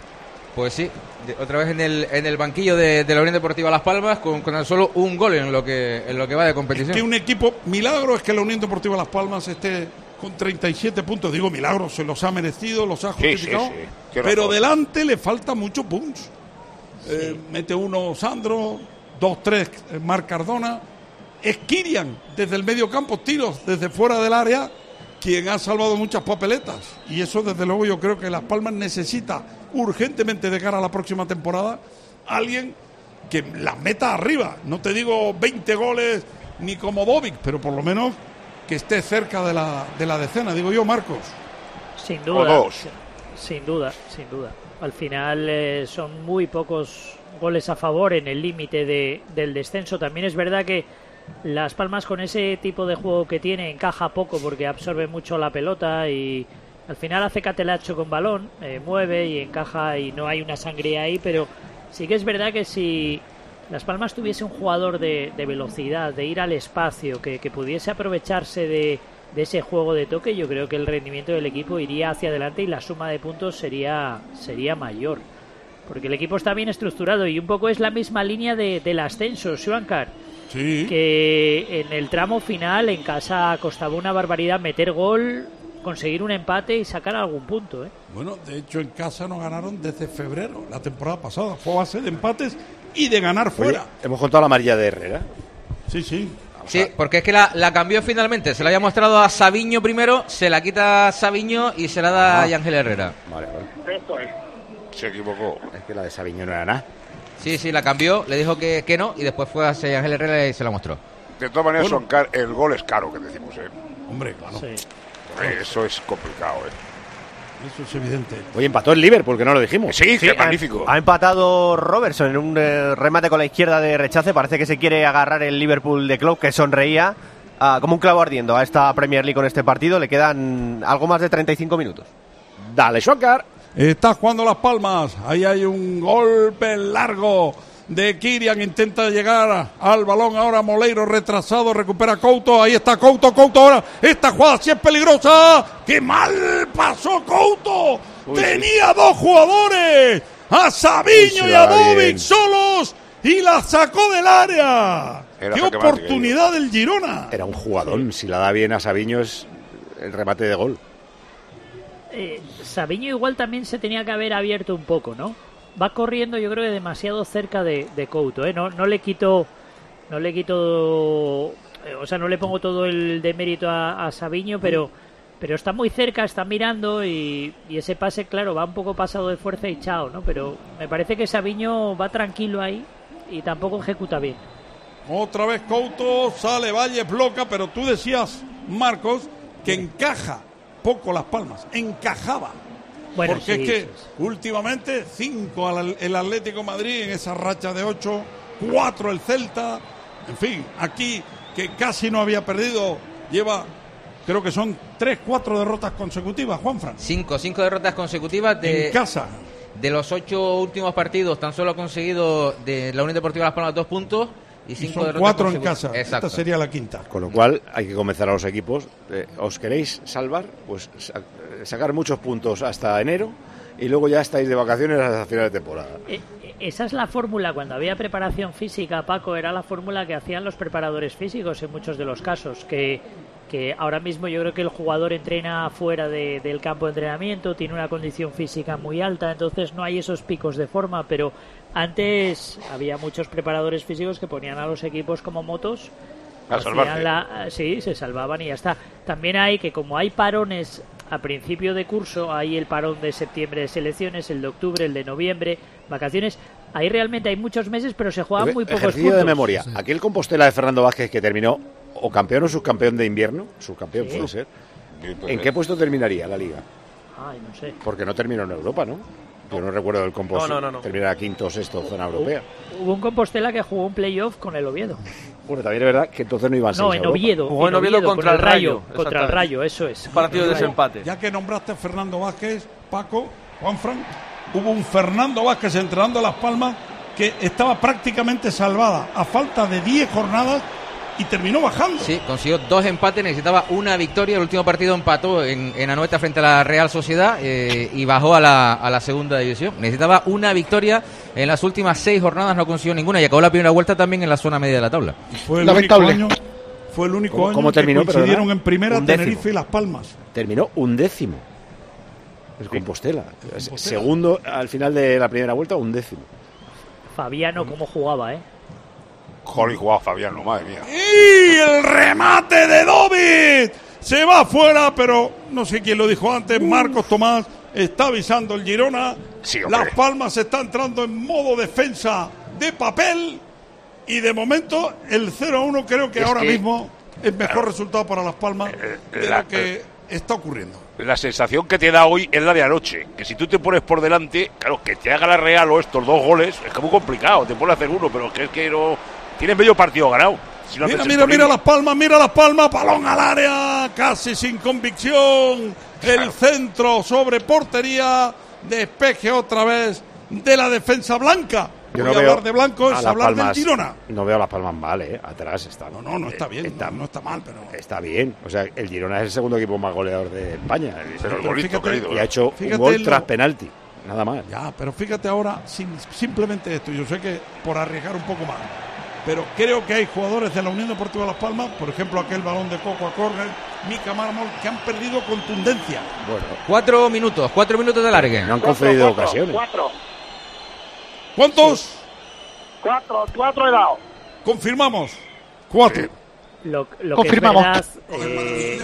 [SPEAKER 4] Pues sí, de- otra vez en el, en el banquillo de, de la Unión Deportiva Las Palmas, con, con tan solo un gol en lo que, en lo que va de competición.
[SPEAKER 3] Es que un equipo, milagro es que la Unión Deportiva Las Palmas esté con treinta y siete puntos. Digo, milagro, se los ha merecido, los ha
[SPEAKER 9] Sí, sí,
[SPEAKER 3] justificado.
[SPEAKER 9] sí. Tiene
[SPEAKER 3] Pero
[SPEAKER 9] razón.
[SPEAKER 3] delante le falta mucho punch. Eh, mete uno Sandro, dos, tres eh, Marc Cardona. Es Kirian desde el medio campo, tiros desde fuera del área, quien ha salvado muchas papeletas. Y eso, desde luego, yo creo que Las Palmas necesita urgentemente de cara a la próxima temporada alguien que las meta arriba. No te digo veinte goles ni como Dovic, pero por lo menos que esté cerca de la, de la decena, digo yo, Marcos.
[SPEAKER 8] Sin
[SPEAKER 9] O
[SPEAKER 8] duda.
[SPEAKER 9] dos.
[SPEAKER 8] Sin duda, sin duda. Al final eh, son muy pocos goles a favor en el límite de, del descenso. También es verdad que Las Palmas, con ese tipo de juego que tiene, encaja poco porque absorbe mucho la pelota y al final hace catelacho con balón, eh, mueve y encaja y no hay una sangría ahí, pero sí que es verdad que si Las Palmas tuviese un jugador de, de velocidad, de ir al espacio, que, que pudiese aprovecharse de, de ese juego de toque, yo creo que el rendimiento del equipo iría hacia adelante y la suma de puntos sería, sería mayor. Porque el equipo está bien estructurado y un poco es la misma línea de, del ascenso, Suancar.
[SPEAKER 3] Sí.
[SPEAKER 8] Que en el tramo final en casa costaba una barbaridad meter gol, conseguir un empate y sacar algún punto, ¿eh?
[SPEAKER 3] Bueno, de hecho en casa no ganaron desde febrero, la temporada pasada. Fue a base de empates y de ganar fuera.
[SPEAKER 1] Oye, hemos contado la amarilla de Herrera.
[SPEAKER 3] Sí, sí.
[SPEAKER 4] Sí, porque es que la, la cambió finalmente. Se la había mostrado a Sabiño primero, se la quita a Sabiño y se la da
[SPEAKER 1] Ah.
[SPEAKER 4] a Ángel Herrera.
[SPEAKER 1] Vale, vale.
[SPEAKER 5] Esto es.
[SPEAKER 9] Se equivocó.
[SPEAKER 1] Es que la de Sabiño no era nada.
[SPEAKER 4] Sí, sí, la cambió, le dijo que, que no y después fue a Ángel Herrera y se la mostró.
[SPEAKER 9] De todas maneras,
[SPEAKER 3] Bueno.
[SPEAKER 9] Suancar, el gol es caro, que decimos, ¿eh?
[SPEAKER 3] Hombre, claro.
[SPEAKER 8] Sí.
[SPEAKER 9] Eh, Eso es complicado, ¿eh?
[SPEAKER 3] Eso es evidente.
[SPEAKER 1] Oye, empató el Liverpool, que no lo dijimos.
[SPEAKER 9] Sí,
[SPEAKER 6] Sí,
[SPEAKER 9] qué
[SPEAKER 6] ha-
[SPEAKER 9] magnífico.
[SPEAKER 6] Ha empatado Robertson en un eh, remate con la izquierda de rechace. Parece que se quiere agarrar el Liverpool de Klopp, que sonreía ah, como un clavo ardiendo a esta Premier League con este partido. Le quedan algo más de treinta y cinco minutos.
[SPEAKER 1] Dale, Suancar.
[SPEAKER 3] Está jugando Las Palmas. Ahí hay un golpe largo de Kirian. Intenta llegar al balón. Ahora Moleiro retrasado. Recupera Couto. Ahí está Couto. Couto ahora. Esta jugada sí es peligrosa. ¡Qué mal pasó Couto!
[SPEAKER 1] Uy,
[SPEAKER 3] Tenía dos jugadores. A Sabiño
[SPEAKER 1] Uy, se
[SPEAKER 3] y a
[SPEAKER 1] va
[SPEAKER 3] Dovic
[SPEAKER 1] bien.
[SPEAKER 3] solos. y la sacó del área.
[SPEAKER 1] Era
[SPEAKER 3] ¡Qué
[SPEAKER 1] jaque mate,
[SPEAKER 3] oportunidad del Girona!
[SPEAKER 1] Era un jugadón. Si la da bien a Sabiño es el remate de gol.
[SPEAKER 8] Eh, Sabiño igual también se tenía que haber abierto un poco, ¿no? Va corriendo, yo creo que demasiado cerca de, de Couto, ¿eh? No, no le quito, no le quito, eh, o sea, no le pongo todo el demérito a, a Sabiño, pero, pero está muy cerca, está mirando y, y ese pase, claro, va un poco pasado de fuerza y chao, ¿no? Pero me parece que Sabiño va tranquilo ahí y tampoco ejecuta bien.
[SPEAKER 3] Otra vez Couto, sale Valle, bloca, pero tú decías, Marcos, que encaja poco Las Palmas, encajaba.
[SPEAKER 8] Bueno,
[SPEAKER 3] porque
[SPEAKER 8] sí,
[SPEAKER 3] es que
[SPEAKER 8] sí, sí.
[SPEAKER 3] últimamente cinco al, el Atlético Madrid en esa racha de ocho, cuatro el Celta, en fin, aquí que casi no había perdido, lleva, creo que son tres, cuatro derrotas consecutivas, Juanfran.
[SPEAKER 4] Cinco, cinco derrotas consecutivas de...
[SPEAKER 3] En casa.
[SPEAKER 4] De los ocho últimos partidos, tan solo ha conseguido de la Unión Deportiva Las Palmas dos puntos y cinco
[SPEAKER 3] Y son
[SPEAKER 4] derrotas
[SPEAKER 3] cuatro en
[SPEAKER 4] consecutivas.
[SPEAKER 3] casa.
[SPEAKER 4] Exacto.
[SPEAKER 3] Esta sería la quinta.
[SPEAKER 1] Con lo cual hay que convencer a los equipos. Eh, ¿Os queréis salvar? Pues sa- sacar muchos puntos hasta enero y luego ya estáis de vacaciones hasta final de temporada.
[SPEAKER 8] Eh, Esa es la fórmula, cuando había preparación física, Paco, era la fórmula que hacían los preparadores físicos en muchos de los casos, que, que ahora mismo yo creo que el jugador entrena fuera de, del campo de entrenamiento, tiene una condición física muy alta, entonces no hay esos picos de forma, pero antes había muchos preparadores físicos que ponían a los equipos como motos,
[SPEAKER 9] A
[SPEAKER 8] hacían
[SPEAKER 9] salvarse.
[SPEAKER 8] la- sí, se salvaban y ya está. También hay que, como hay parones a principio de curso, hay el parón de septiembre de selecciones, el de octubre, el de noviembre, vacaciones, ahí realmente hay muchos meses, pero se juegan muy pocos
[SPEAKER 1] Ejercicio
[SPEAKER 8] puntos.
[SPEAKER 1] de memoria. Aquel Compostela de Fernando Vázquez que terminó o campeón o subcampeón de invierno, subcampeón
[SPEAKER 8] Sí.
[SPEAKER 1] puede ser.
[SPEAKER 9] puede
[SPEAKER 1] ¿En
[SPEAKER 9] ser.
[SPEAKER 1] qué puesto terminaría la liga?
[SPEAKER 8] Ay, no sé.
[SPEAKER 1] Porque no terminó en Europa, ¿no? Yo no recuerdo el Compostela.
[SPEAKER 8] No, no, no, no.
[SPEAKER 1] Terminar quinto o sexto zona europea.
[SPEAKER 8] Hubo un Compostela que jugó un playoff con el Oviedo.
[SPEAKER 1] Bueno, también es verdad que entonces no iban
[SPEAKER 8] No,
[SPEAKER 1] seis a
[SPEAKER 8] en
[SPEAKER 1] Europa.
[SPEAKER 8] Oviedo.
[SPEAKER 10] Jugó en
[SPEAKER 8] en
[SPEAKER 10] Oviedo
[SPEAKER 8] Oviedo
[SPEAKER 10] contra
[SPEAKER 8] con
[SPEAKER 10] el Rayo,
[SPEAKER 8] Contra el
[SPEAKER 10] exactamente.
[SPEAKER 8] Rayo, eso es.
[SPEAKER 10] Partido de
[SPEAKER 8] Contra el Rayo.
[SPEAKER 10] desempate.
[SPEAKER 3] Ya que nombraste a Fernando Vázquez, Paco, Juanfran, hubo un Fernando Vázquez entrenando a Las Palmas que estaba prácticamente salvada a falta de diez jornadas y terminó bajando.
[SPEAKER 4] Sí, consiguió dos empates, necesitaba una victoria. El último partido empató en, en Anoeta frente a la Real Sociedad eh, y bajó a la, a la segunda división. Necesitaba una victoria en las últimas seis jornadas, no consiguió ninguna y acabó la primera vuelta también en la zona media de la tabla.
[SPEAKER 3] Fue el
[SPEAKER 11] Lamentable.
[SPEAKER 3] único año, fue el único
[SPEAKER 1] ¿Cómo-
[SPEAKER 3] año
[SPEAKER 1] cómo
[SPEAKER 3] que
[SPEAKER 1] terminó,
[SPEAKER 3] coincidieron
[SPEAKER 1] perdona?
[SPEAKER 3] en primera
[SPEAKER 1] Un décimo.
[SPEAKER 3] Tenerife y Las Palmas.
[SPEAKER 1] Terminó un décimo. El Compostela. Segundo al final de la primera vuelta, un décimo.
[SPEAKER 8] Fabiano, cómo jugaba, ¿eh?
[SPEAKER 9] Joder, jugaba Fabiano, madre mía.
[SPEAKER 3] Y el remate de Dovid se va afuera, pero no sé quién lo dijo antes, Marcos Tomás está avisando el Girona.
[SPEAKER 9] Sí, hombre.
[SPEAKER 3] Las Palmas está entrando en modo defensa de papel y de momento el cero a uno creo que
[SPEAKER 9] Es
[SPEAKER 3] ahora
[SPEAKER 9] que-
[SPEAKER 3] mismo es mejor resultado para Las Palmas de
[SPEAKER 9] la-
[SPEAKER 3] lo que está ocurriendo.
[SPEAKER 9] La sensación que te da hoy es la de anoche. Que si tú te pones por delante, claro, que te haga la Real o estos dos goles, es que es muy complicado. Te puede hacer uno, pero que es que no. Tienes medio partido ganado. Si no
[SPEAKER 3] Mira,
[SPEAKER 9] haces
[SPEAKER 3] mira,
[SPEAKER 9] esto
[SPEAKER 3] mira
[SPEAKER 9] libre.
[SPEAKER 3] Las Palmas, mira Las Palmas, balón al área, casi sin convicción. El centro sobre portería, despeje otra vez de la defensa blanca.
[SPEAKER 1] Yo
[SPEAKER 3] Voy
[SPEAKER 1] no
[SPEAKER 3] a
[SPEAKER 1] veo
[SPEAKER 3] hablar de blanco,
[SPEAKER 1] a
[SPEAKER 3] es
[SPEAKER 1] Las
[SPEAKER 3] hablar
[SPEAKER 1] Palmas-
[SPEAKER 3] del Girona.
[SPEAKER 1] No veo a Las Palmas mal, ¿eh? Atrás está.
[SPEAKER 3] No, no, no está bien, no, no está mal, pero...
[SPEAKER 1] Está bien. O sea, el Girona es el segundo equipo más goleador de España.
[SPEAKER 3] Pero el golito,
[SPEAKER 1] Fíjate,
[SPEAKER 3] querido,
[SPEAKER 1] y ha hecho
[SPEAKER 3] fíjate
[SPEAKER 1] un gol
[SPEAKER 3] lo-
[SPEAKER 1] tras penalti. Nada más.
[SPEAKER 3] Ya, pero fíjate ahora, sin- simplemente esto, yo sé que por arriesgar un poco más, pero creo que hay jugadores de la Unión Deportiva Las Palmas, por ejemplo aquel balón de Coco a córner, Mica Mármol, que han perdido contundencia.
[SPEAKER 1] Bueno,
[SPEAKER 4] Cuatro minutos, cuatro minutos de largue.
[SPEAKER 1] no han concedido ocasiones.
[SPEAKER 5] Cuatro,
[SPEAKER 3] ¿Cuántos?
[SPEAKER 5] cuatro, cuatro he dado.
[SPEAKER 3] Confirmamos. Cuatro.
[SPEAKER 8] Lo, lo
[SPEAKER 11] Confirmamos.
[SPEAKER 8] que es verdad, eh,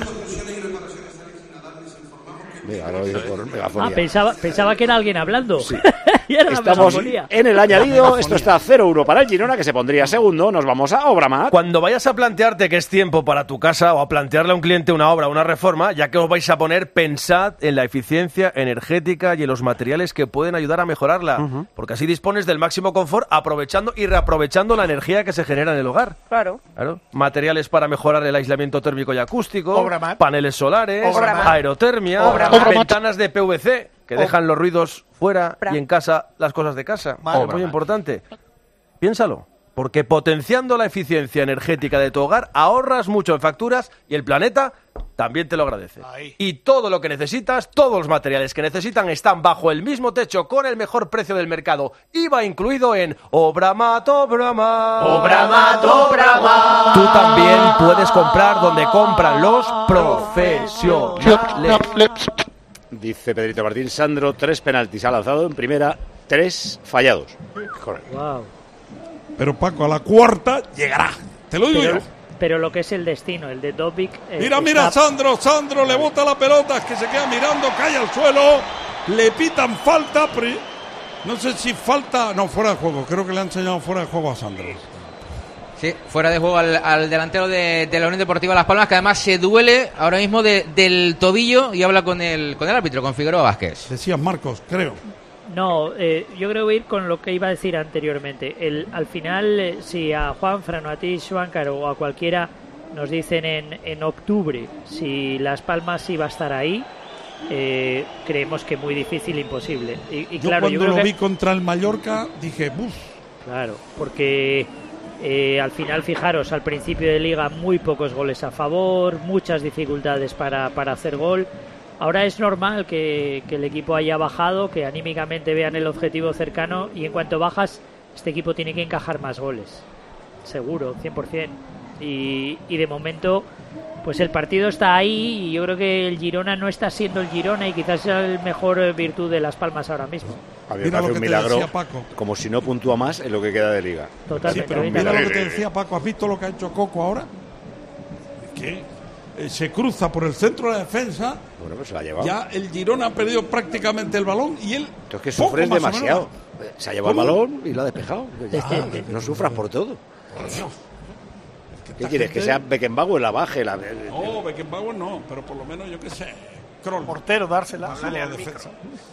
[SPEAKER 1] Mira, ahora lo digo por
[SPEAKER 8] ah,
[SPEAKER 1] megafonía.
[SPEAKER 8] pensaba, pensaba que era alguien hablando. y era la
[SPEAKER 1] Estamos
[SPEAKER 8] megafonía.
[SPEAKER 1] en el añadido. Esto está cero uno para el Girona, que se pondría segundo. Nos vamos a Obramat.
[SPEAKER 6] Cuando vayas a plantearte que es tiempo para tu casa o a plantearle a un cliente una obra o una reforma, ya que os vais a poner, pensad en la eficiencia energética y en los materiales que pueden ayudar a mejorarla. Porque así dispones del máximo confort aprovechando y reaprovechando la energía que se genera en el hogar.
[SPEAKER 15] Claro.
[SPEAKER 6] Claro. Materiales para mejorar el aislamiento térmico y acústico,
[SPEAKER 14] Obramat.
[SPEAKER 6] paneles solares,
[SPEAKER 14] Obramat.
[SPEAKER 6] aerotermia,
[SPEAKER 14] Obramat.
[SPEAKER 6] ventanas de P V C que dejan los ruidos fuera
[SPEAKER 15] Obra.
[SPEAKER 6] y en casa las cosas de casa.
[SPEAKER 14] Vale.
[SPEAKER 6] Muy importante. Piénsalo, porque potenciando la eficiencia energética de tu hogar ahorras mucho en facturas y el planeta
[SPEAKER 17] también te lo agradece. Ahí. Y todo lo que necesitas, todos los materiales que necesitan están bajo el mismo techo con el mejor precio del mercado. I V A incluido en Obramat, Obramat.
[SPEAKER 12] Obramat, Obramat.
[SPEAKER 17] Tú también puedes comprar donde compran los profesionales.
[SPEAKER 1] Dice Pedrito Martín, Sandro, tres penaltis ha lanzado en primera, tres fallados. Correcto.
[SPEAKER 8] Wow.
[SPEAKER 3] Pero Paco, a la cuarta llegará. Te lo digo
[SPEAKER 8] pero,
[SPEAKER 3] yo.
[SPEAKER 8] Pero lo que es el destino, el de Dobbik... Eh,
[SPEAKER 3] mira, mira,
[SPEAKER 8] está...
[SPEAKER 3] Sandro, Sandro le bota la pelota, es que se queda mirando, cae al suelo, le pitan falta, pero no sé si falta... No, fuera de juego, creo que le han enseñado fuera de juego a Sandro.
[SPEAKER 4] Sí, fuera de juego al, al delantero de, de la Unión Deportiva Las Palmas, que además se duele ahora mismo de, del tobillo y habla con el, con el árbitro, con Figueroa Vázquez.
[SPEAKER 3] Decías Marcos, creo.
[SPEAKER 8] No, eh, yo creo que voy a ir con lo que iba a decir anteriormente. El, al final, eh, si a Juanfran o a ti, Schwankar, o a cualquiera nos dicen en, en octubre si Las Palmas iba a estar ahí, eh, creemos que muy difícil, imposible. Y, y
[SPEAKER 3] yo
[SPEAKER 8] claro,
[SPEAKER 3] cuando
[SPEAKER 8] yo creo
[SPEAKER 3] lo
[SPEAKER 8] que...
[SPEAKER 3] vi contra el Mallorca dije, ¡buf!
[SPEAKER 8] Claro, porque eh, al final, fijaros, al principio de liga muy pocos goles a favor, muchas dificultades para, para hacer gol. Ahora es normal que, que el equipo haya bajado, que anímicamente vean el objetivo cercano, y en cuanto bajas, este equipo tiene que encajar más goles. Seguro, cien por ciento. Y, y de momento, pues el partido está ahí, y yo creo que el Girona no está siendo el Girona, y quizás sea el mejor virtud de Las Palmas ahora mismo.
[SPEAKER 1] A mí me parece un milagro, como si no puntúa más en lo que queda de liga.
[SPEAKER 8] Totalmente.
[SPEAKER 3] Sí, pero mira lo que te decía Paco, ¿has visto lo que ha hecho Coco ahora? ¿Qué? Eh, se cruza por el centro de la defensa.
[SPEAKER 1] Bueno, pues se la ha llevado.
[SPEAKER 3] Ya el Girona ha perdido prácticamente el balón y él.
[SPEAKER 1] Entonces que sufres demasiado. Se ha llevado el balón y lo ha despejado. Ya,
[SPEAKER 3] Ah,
[SPEAKER 1] no sufras por todo.
[SPEAKER 3] Por Dios.
[SPEAKER 1] ¿Qué quieres? ¿Que sea Beckenbauer la baje? La...
[SPEAKER 3] No, Beckenbauer no, pero por lo menos yo qué sé. Kroll.
[SPEAKER 2] Portero, dársela.
[SPEAKER 3] Bajarle a la defensa.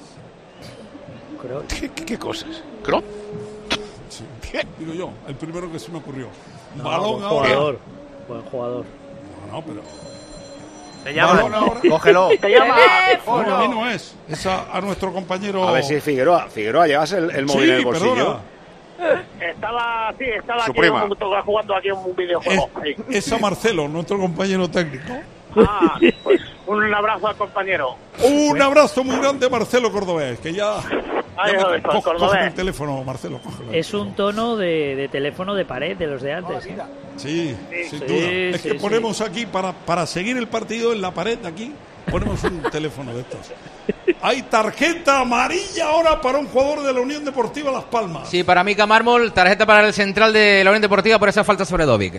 [SPEAKER 1] ¿Qué, qué, ¿Qué cosas?
[SPEAKER 9] ¿Kroll?
[SPEAKER 3] Sí. Digo yo, el primero que se me ocurrió.
[SPEAKER 8] No,
[SPEAKER 3] balón
[SPEAKER 8] buen
[SPEAKER 3] ahora.
[SPEAKER 8] Jugador, buen jugador.
[SPEAKER 3] No, no, pero.
[SPEAKER 6] Te llaman,
[SPEAKER 3] ahora.
[SPEAKER 6] cógelo.
[SPEAKER 5] Te llama.
[SPEAKER 3] Bueno, a mí no es. Es a, a nuestro compañero.
[SPEAKER 1] A ver si Figueroa. Figueroa, llevas el, el móvil
[SPEAKER 3] sí,
[SPEAKER 1] en el bolsillo.
[SPEAKER 3] Perdona.
[SPEAKER 5] Estaba, sí, estaba
[SPEAKER 9] Su
[SPEAKER 5] aquí
[SPEAKER 9] prima.
[SPEAKER 5] un- jugando aquí un videojuego.
[SPEAKER 3] Es,
[SPEAKER 5] sí.
[SPEAKER 3] es a Marcelo, nuestro compañero técnico.
[SPEAKER 5] Ah, pues un abrazo al compañero.
[SPEAKER 3] Un abrazo muy grande, Marcelo Cordobés, que ya.
[SPEAKER 5] Ay,
[SPEAKER 3] ya me-
[SPEAKER 5] joder,
[SPEAKER 3] co-
[SPEAKER 5] Cordobés.
[SPEAKER 3] cógeme el teléfono, Marcelo, cógelo.
[SPEAKER 8] Es un tono de, de teléfono de pared de los de antes. ¿eh?
[SPEAKER 3] Sí, sin
[SPEAKER 8] Sí,
[SPEAKER 3] duda. Es
[SPEAKER 8] sí,
[SPEAKER 3] que
[SPEAKER 8] sí.
[SPEAKER 3] ponemos aquí, para, para seguir el partido en la pared de aquí, ponemos un teléfono de estos. Hay tarjeta amarilla ahora para un jugador de la Unión Deportiva Las Palmas.
[SPEAKER 4] Sí, para Mika Mármol, tarjeta para el central de la Unión Deportiva por esa falta sobre Dobbik.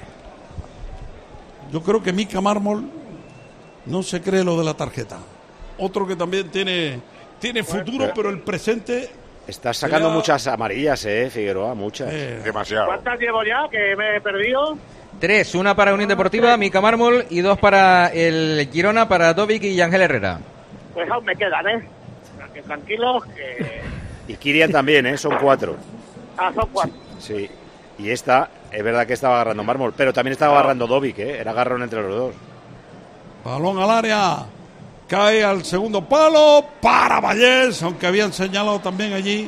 [SPEAKER 3] Yo creo que Mika Mármol no se cree lo de la tarjeta. Otro que también tiene, tiene futuro, pero el presente...
[SPEAKER 1] Estás sacando
[SPEAKER 3] Era-
[SPEAKER 1] muchas amarillas, eh, Figueroa, muchas.
[SPEAKER 3] Eh,
[SPEAKER 9] Demasiado.
[SPEAKER 5] ¿Cuántas llevo ya? Que me he perdido.
[SPEAKER 4] Tres, una para Unión Deportiva, Mika Mármol, y dos para el Girona, para Dobbik y Ángel Herrera.
[SPEAKER 5] Pues aún me quedan, ¿eh? Que tranquilos, que...
[SPEAKER 1] Y Kirian también, eh, son cuatro.
[SPEAKER 5] Ah, son cuatro.
[SPEAKER 1] Sí. Y esta, es verdad que estaba agarrando Mármol, pero también estaba agarrando Dobbik, eh. Era agarrón entre los dos.
[SPEAKER 3] balón al área. Cae al segundo palo para Vallés, aunque habían señalado también allí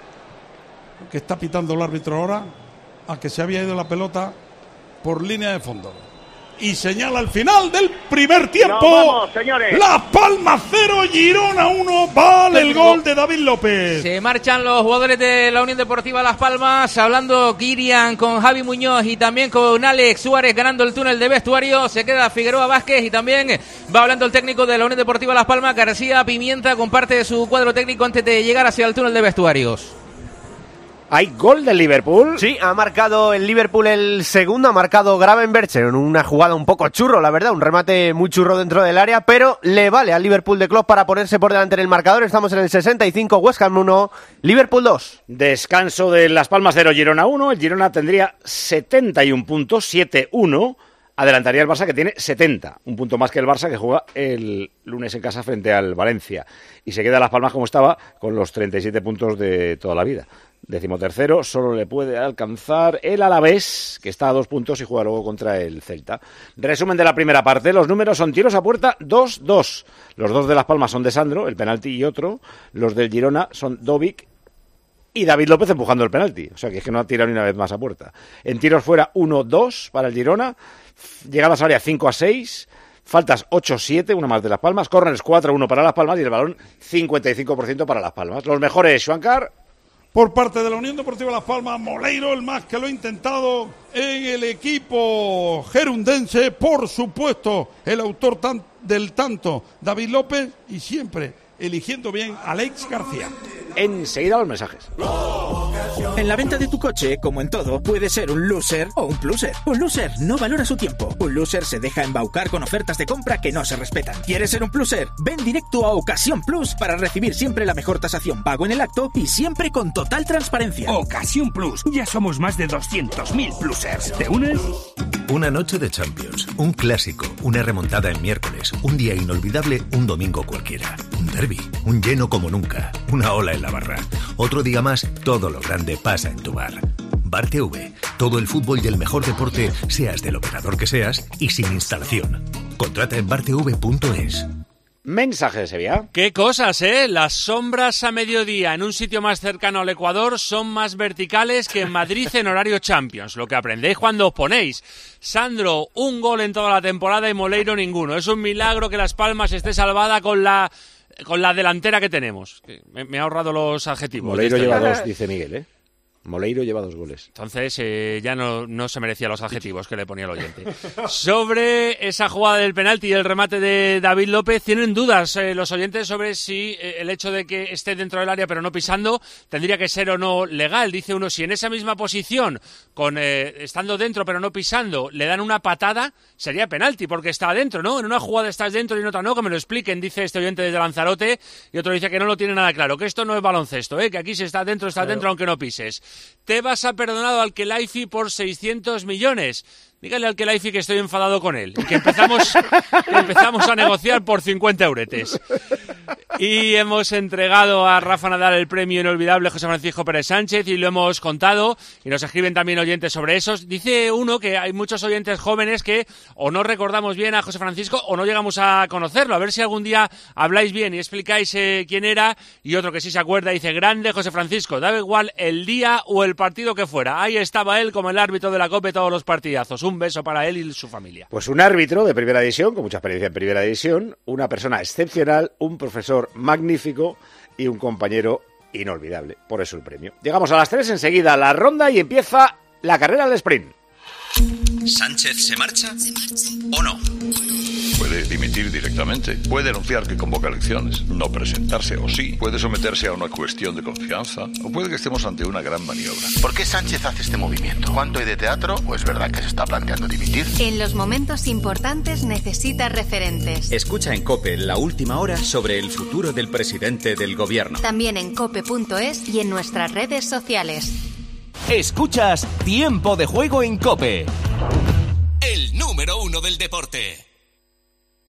[SPEAKER 3] que está pitando el árbitro ahora, a que se había ido la pelota por línea de fondo. Y señala al final del primer tiempo.
[SPEAKER 5] Nos vamos, señores.
[SPEAKER 3] Las Palmas cero, Girona uno. Vale el gol de David López.
[SPEAKER 4] Se marchan los jugadores de la Unión Deportiva Las Palmas, hablando Kirian con Javi Muñoz y también con Alex Suárez ganando el túnel de vestuario. Se queda Figueroa Vázquez y también va hablando el técnico de la Unión Deportiva Las Palmas, García Pimienta, con parte de su cuadro técnico antes de llegar hacia el túnel de vestuarios.
[SPEAKER 1] ¿Hay gol del Liverpool?
[SPEAKER 6] Sí, ha marcado el Liverpool el segundo, ha marcado Gravenberch en una jugada un poco churro, la verdad, un remate muy churro dentro del área, pero le vale al Liverpool de Klopp para ponerse por delante en el marcador. Estamos en el sesenta y cinco, West Ham uno, Liverpool dos.
[SPEAKER 1] Descanso de Las Palmas cero, Girona uno. El Girona tendría setenta y un puntos, siete uno. Adelantaría el Barça, que tiene setenta, un punto más que el Barça, que juega el lunes en casa frente al Valencia. Y se queda Las Palmas como estaba, con los treinta y siete puntos de toda la vida. Decimotercero, solo le puede alcanzar el Alavés, que está a dos puntos y juega luego contra el Celta. Resumen de la primera parte, los números son tiros a puerta dos dos. Los dos de Las Palmas son de Sandro, el penalti y otro. Los del Girona son Dobbik y David López empujando el penalti. O sea que es que no ha tirado ni una vez más a puerta. En tiros fuera uno dos para el Girona. Llegadas a área cinco a seis. faltas ocho siete, una más de Las Palmas, córneres cuatro uno para Las Palmas y el balón cincuenta y cinco por ciento para Las Palmas. Los mejores, Xuancar.
[SPEAKER 3] Por parte de la Unión Deportiva Las Palmas, Moleiro, el más que lo ha intentado en el equipo gerundense, por supuesto, el autor tan, del tanto, David López, y siempre eligiendo bien a Alex García.
[SPEAKER 1] Enseguida los mensajes.
[SPEAKER 18] En la venta de tu coche, como en todo, puede ser un loser o un pluser. Un loser no valora su tiempo. Un loser se deja embaucar con ofertas de compra que no se respetan. ¿Quieres ser un pluser? Ven directo a Ocasión Plus para recibir siempre la mejor tasación pago en el acto y siempre con total transparencia.
[SPEAKER 19] Ocasión Plus. Ya somos más de doscientos mil plusers. ¿Te unes?
[SPEAKER 20] Una noche de Champions, un clásico, una remontada en miércoles, un día inolvidable, un domingo cualquiera, un derbi, un lleno como nunca, una ola en la barra. Otro día más, todo lo grande pasa en tu bar. Bar T V, todo el fútbol y el mejor deporte, seas del operador que seas y sin instalación. Contrata en bar t v punto es.
[SPEAKER 1] Mensaje de Sevilla.
[SPEAKER 21] Qué cosas, ¿eh? Las sombras a mediodía en un sitio más cercano al Ecuador son más verticales que en Madrid en horario Champions. Lo que aprendéis cuando os ponéis. Sandro, un gol en toda la temporada y Moleiro ninguno. Es un milagro que Las Palmas esté salvada con la con la delantera que tenemos. Me, me he ahorrado los adjetivos.
[SPEAKER 1] Moleiro lleva dos, dice Miguel, ¿eh? Moleiro lleva dos goles.
[SPEAKER 21] Entonces eh, ya no, no se merecía los adjetivos que le ponía el oyente. Sobre esa jugada del penalti y el remate de David López, tienen dudas eh, los oyentes sobre si eh, el hecho de que esté dentro del área pero no pisando tendría que ser o no legal. Dice uno, si en esa misma posición, con eh, estando dentro pero no pisando, le dan una patada, sería penalti porque está adentro, ¿no? En una jugada estás dentro y en otra no, que me lo expliquen, dice este oyente desde Lanzarote, y otro dice que no lo tiene nada claro, que esto no es baloncesto, ¿eh? Que aquí si está dentro, está claro. Dentro aunque no pises. Tebas ha perdonado al Khelaifi por seiscientos millones. Dígale al Khelaifi que estoy enfadado con él y que empezamos, que empezamos a negociar por cincuenta euretes. Y hemos entregado a Rafa Nadal el premio inolvidable José Francisco Pérez Sánchez y lo hemos contado y nos escriben también oyentes sobre esos. Dice uno que hay muchos oyentes jóvenes que o no recordamos bien a José Francisco o no llegamos a conocerlo. A ver si algún día habláis bien y explicáis eh, quién era. Y otro que sí se acuerda dice, grande José Francisco, daba igual el día o el partido que fuera. Ahí estaba él como el árbitro de la COPE todos los partidazos. Un beso para él y su familia.
[SPEAKER 1] Pues un árbitro de primera división, con mucha experiencia en primera división, una persona excepcional, un profesor magnífico y un compañero inolvidable. Por eso el premio. Llegamos a las tres, enseguida la ronda y empieza la carrera del sprint.
[SPEAKER 22] ¿Sánchez se marcha o no?
[SPEAKER 23] Puede dimitir directamente, puede anunciar que convoca elecciones, no presentarse o sí, puede someterse a una cuestión de confianza o puede que estemos ante una gran maniobra.
[SPEAKER 22] ¿Por qué Sánchez hace este movimiento? ¿Cuánto hay de teatro o es verdad que se está planteando dimitir?
[SPEAKER 24] En los momentos importantes necesita referentes.
[SPEAKER 22] Escucha en COPE la última hora sobre el futuro del presidente del gobierno.
[SPEAKER 24] También en cope punto es y en nuestras redes sociales.
[SPEAKER 25] Escuchas Tiempo de Juego en COPE.
[SPEAKER 22] El número uno del deporte.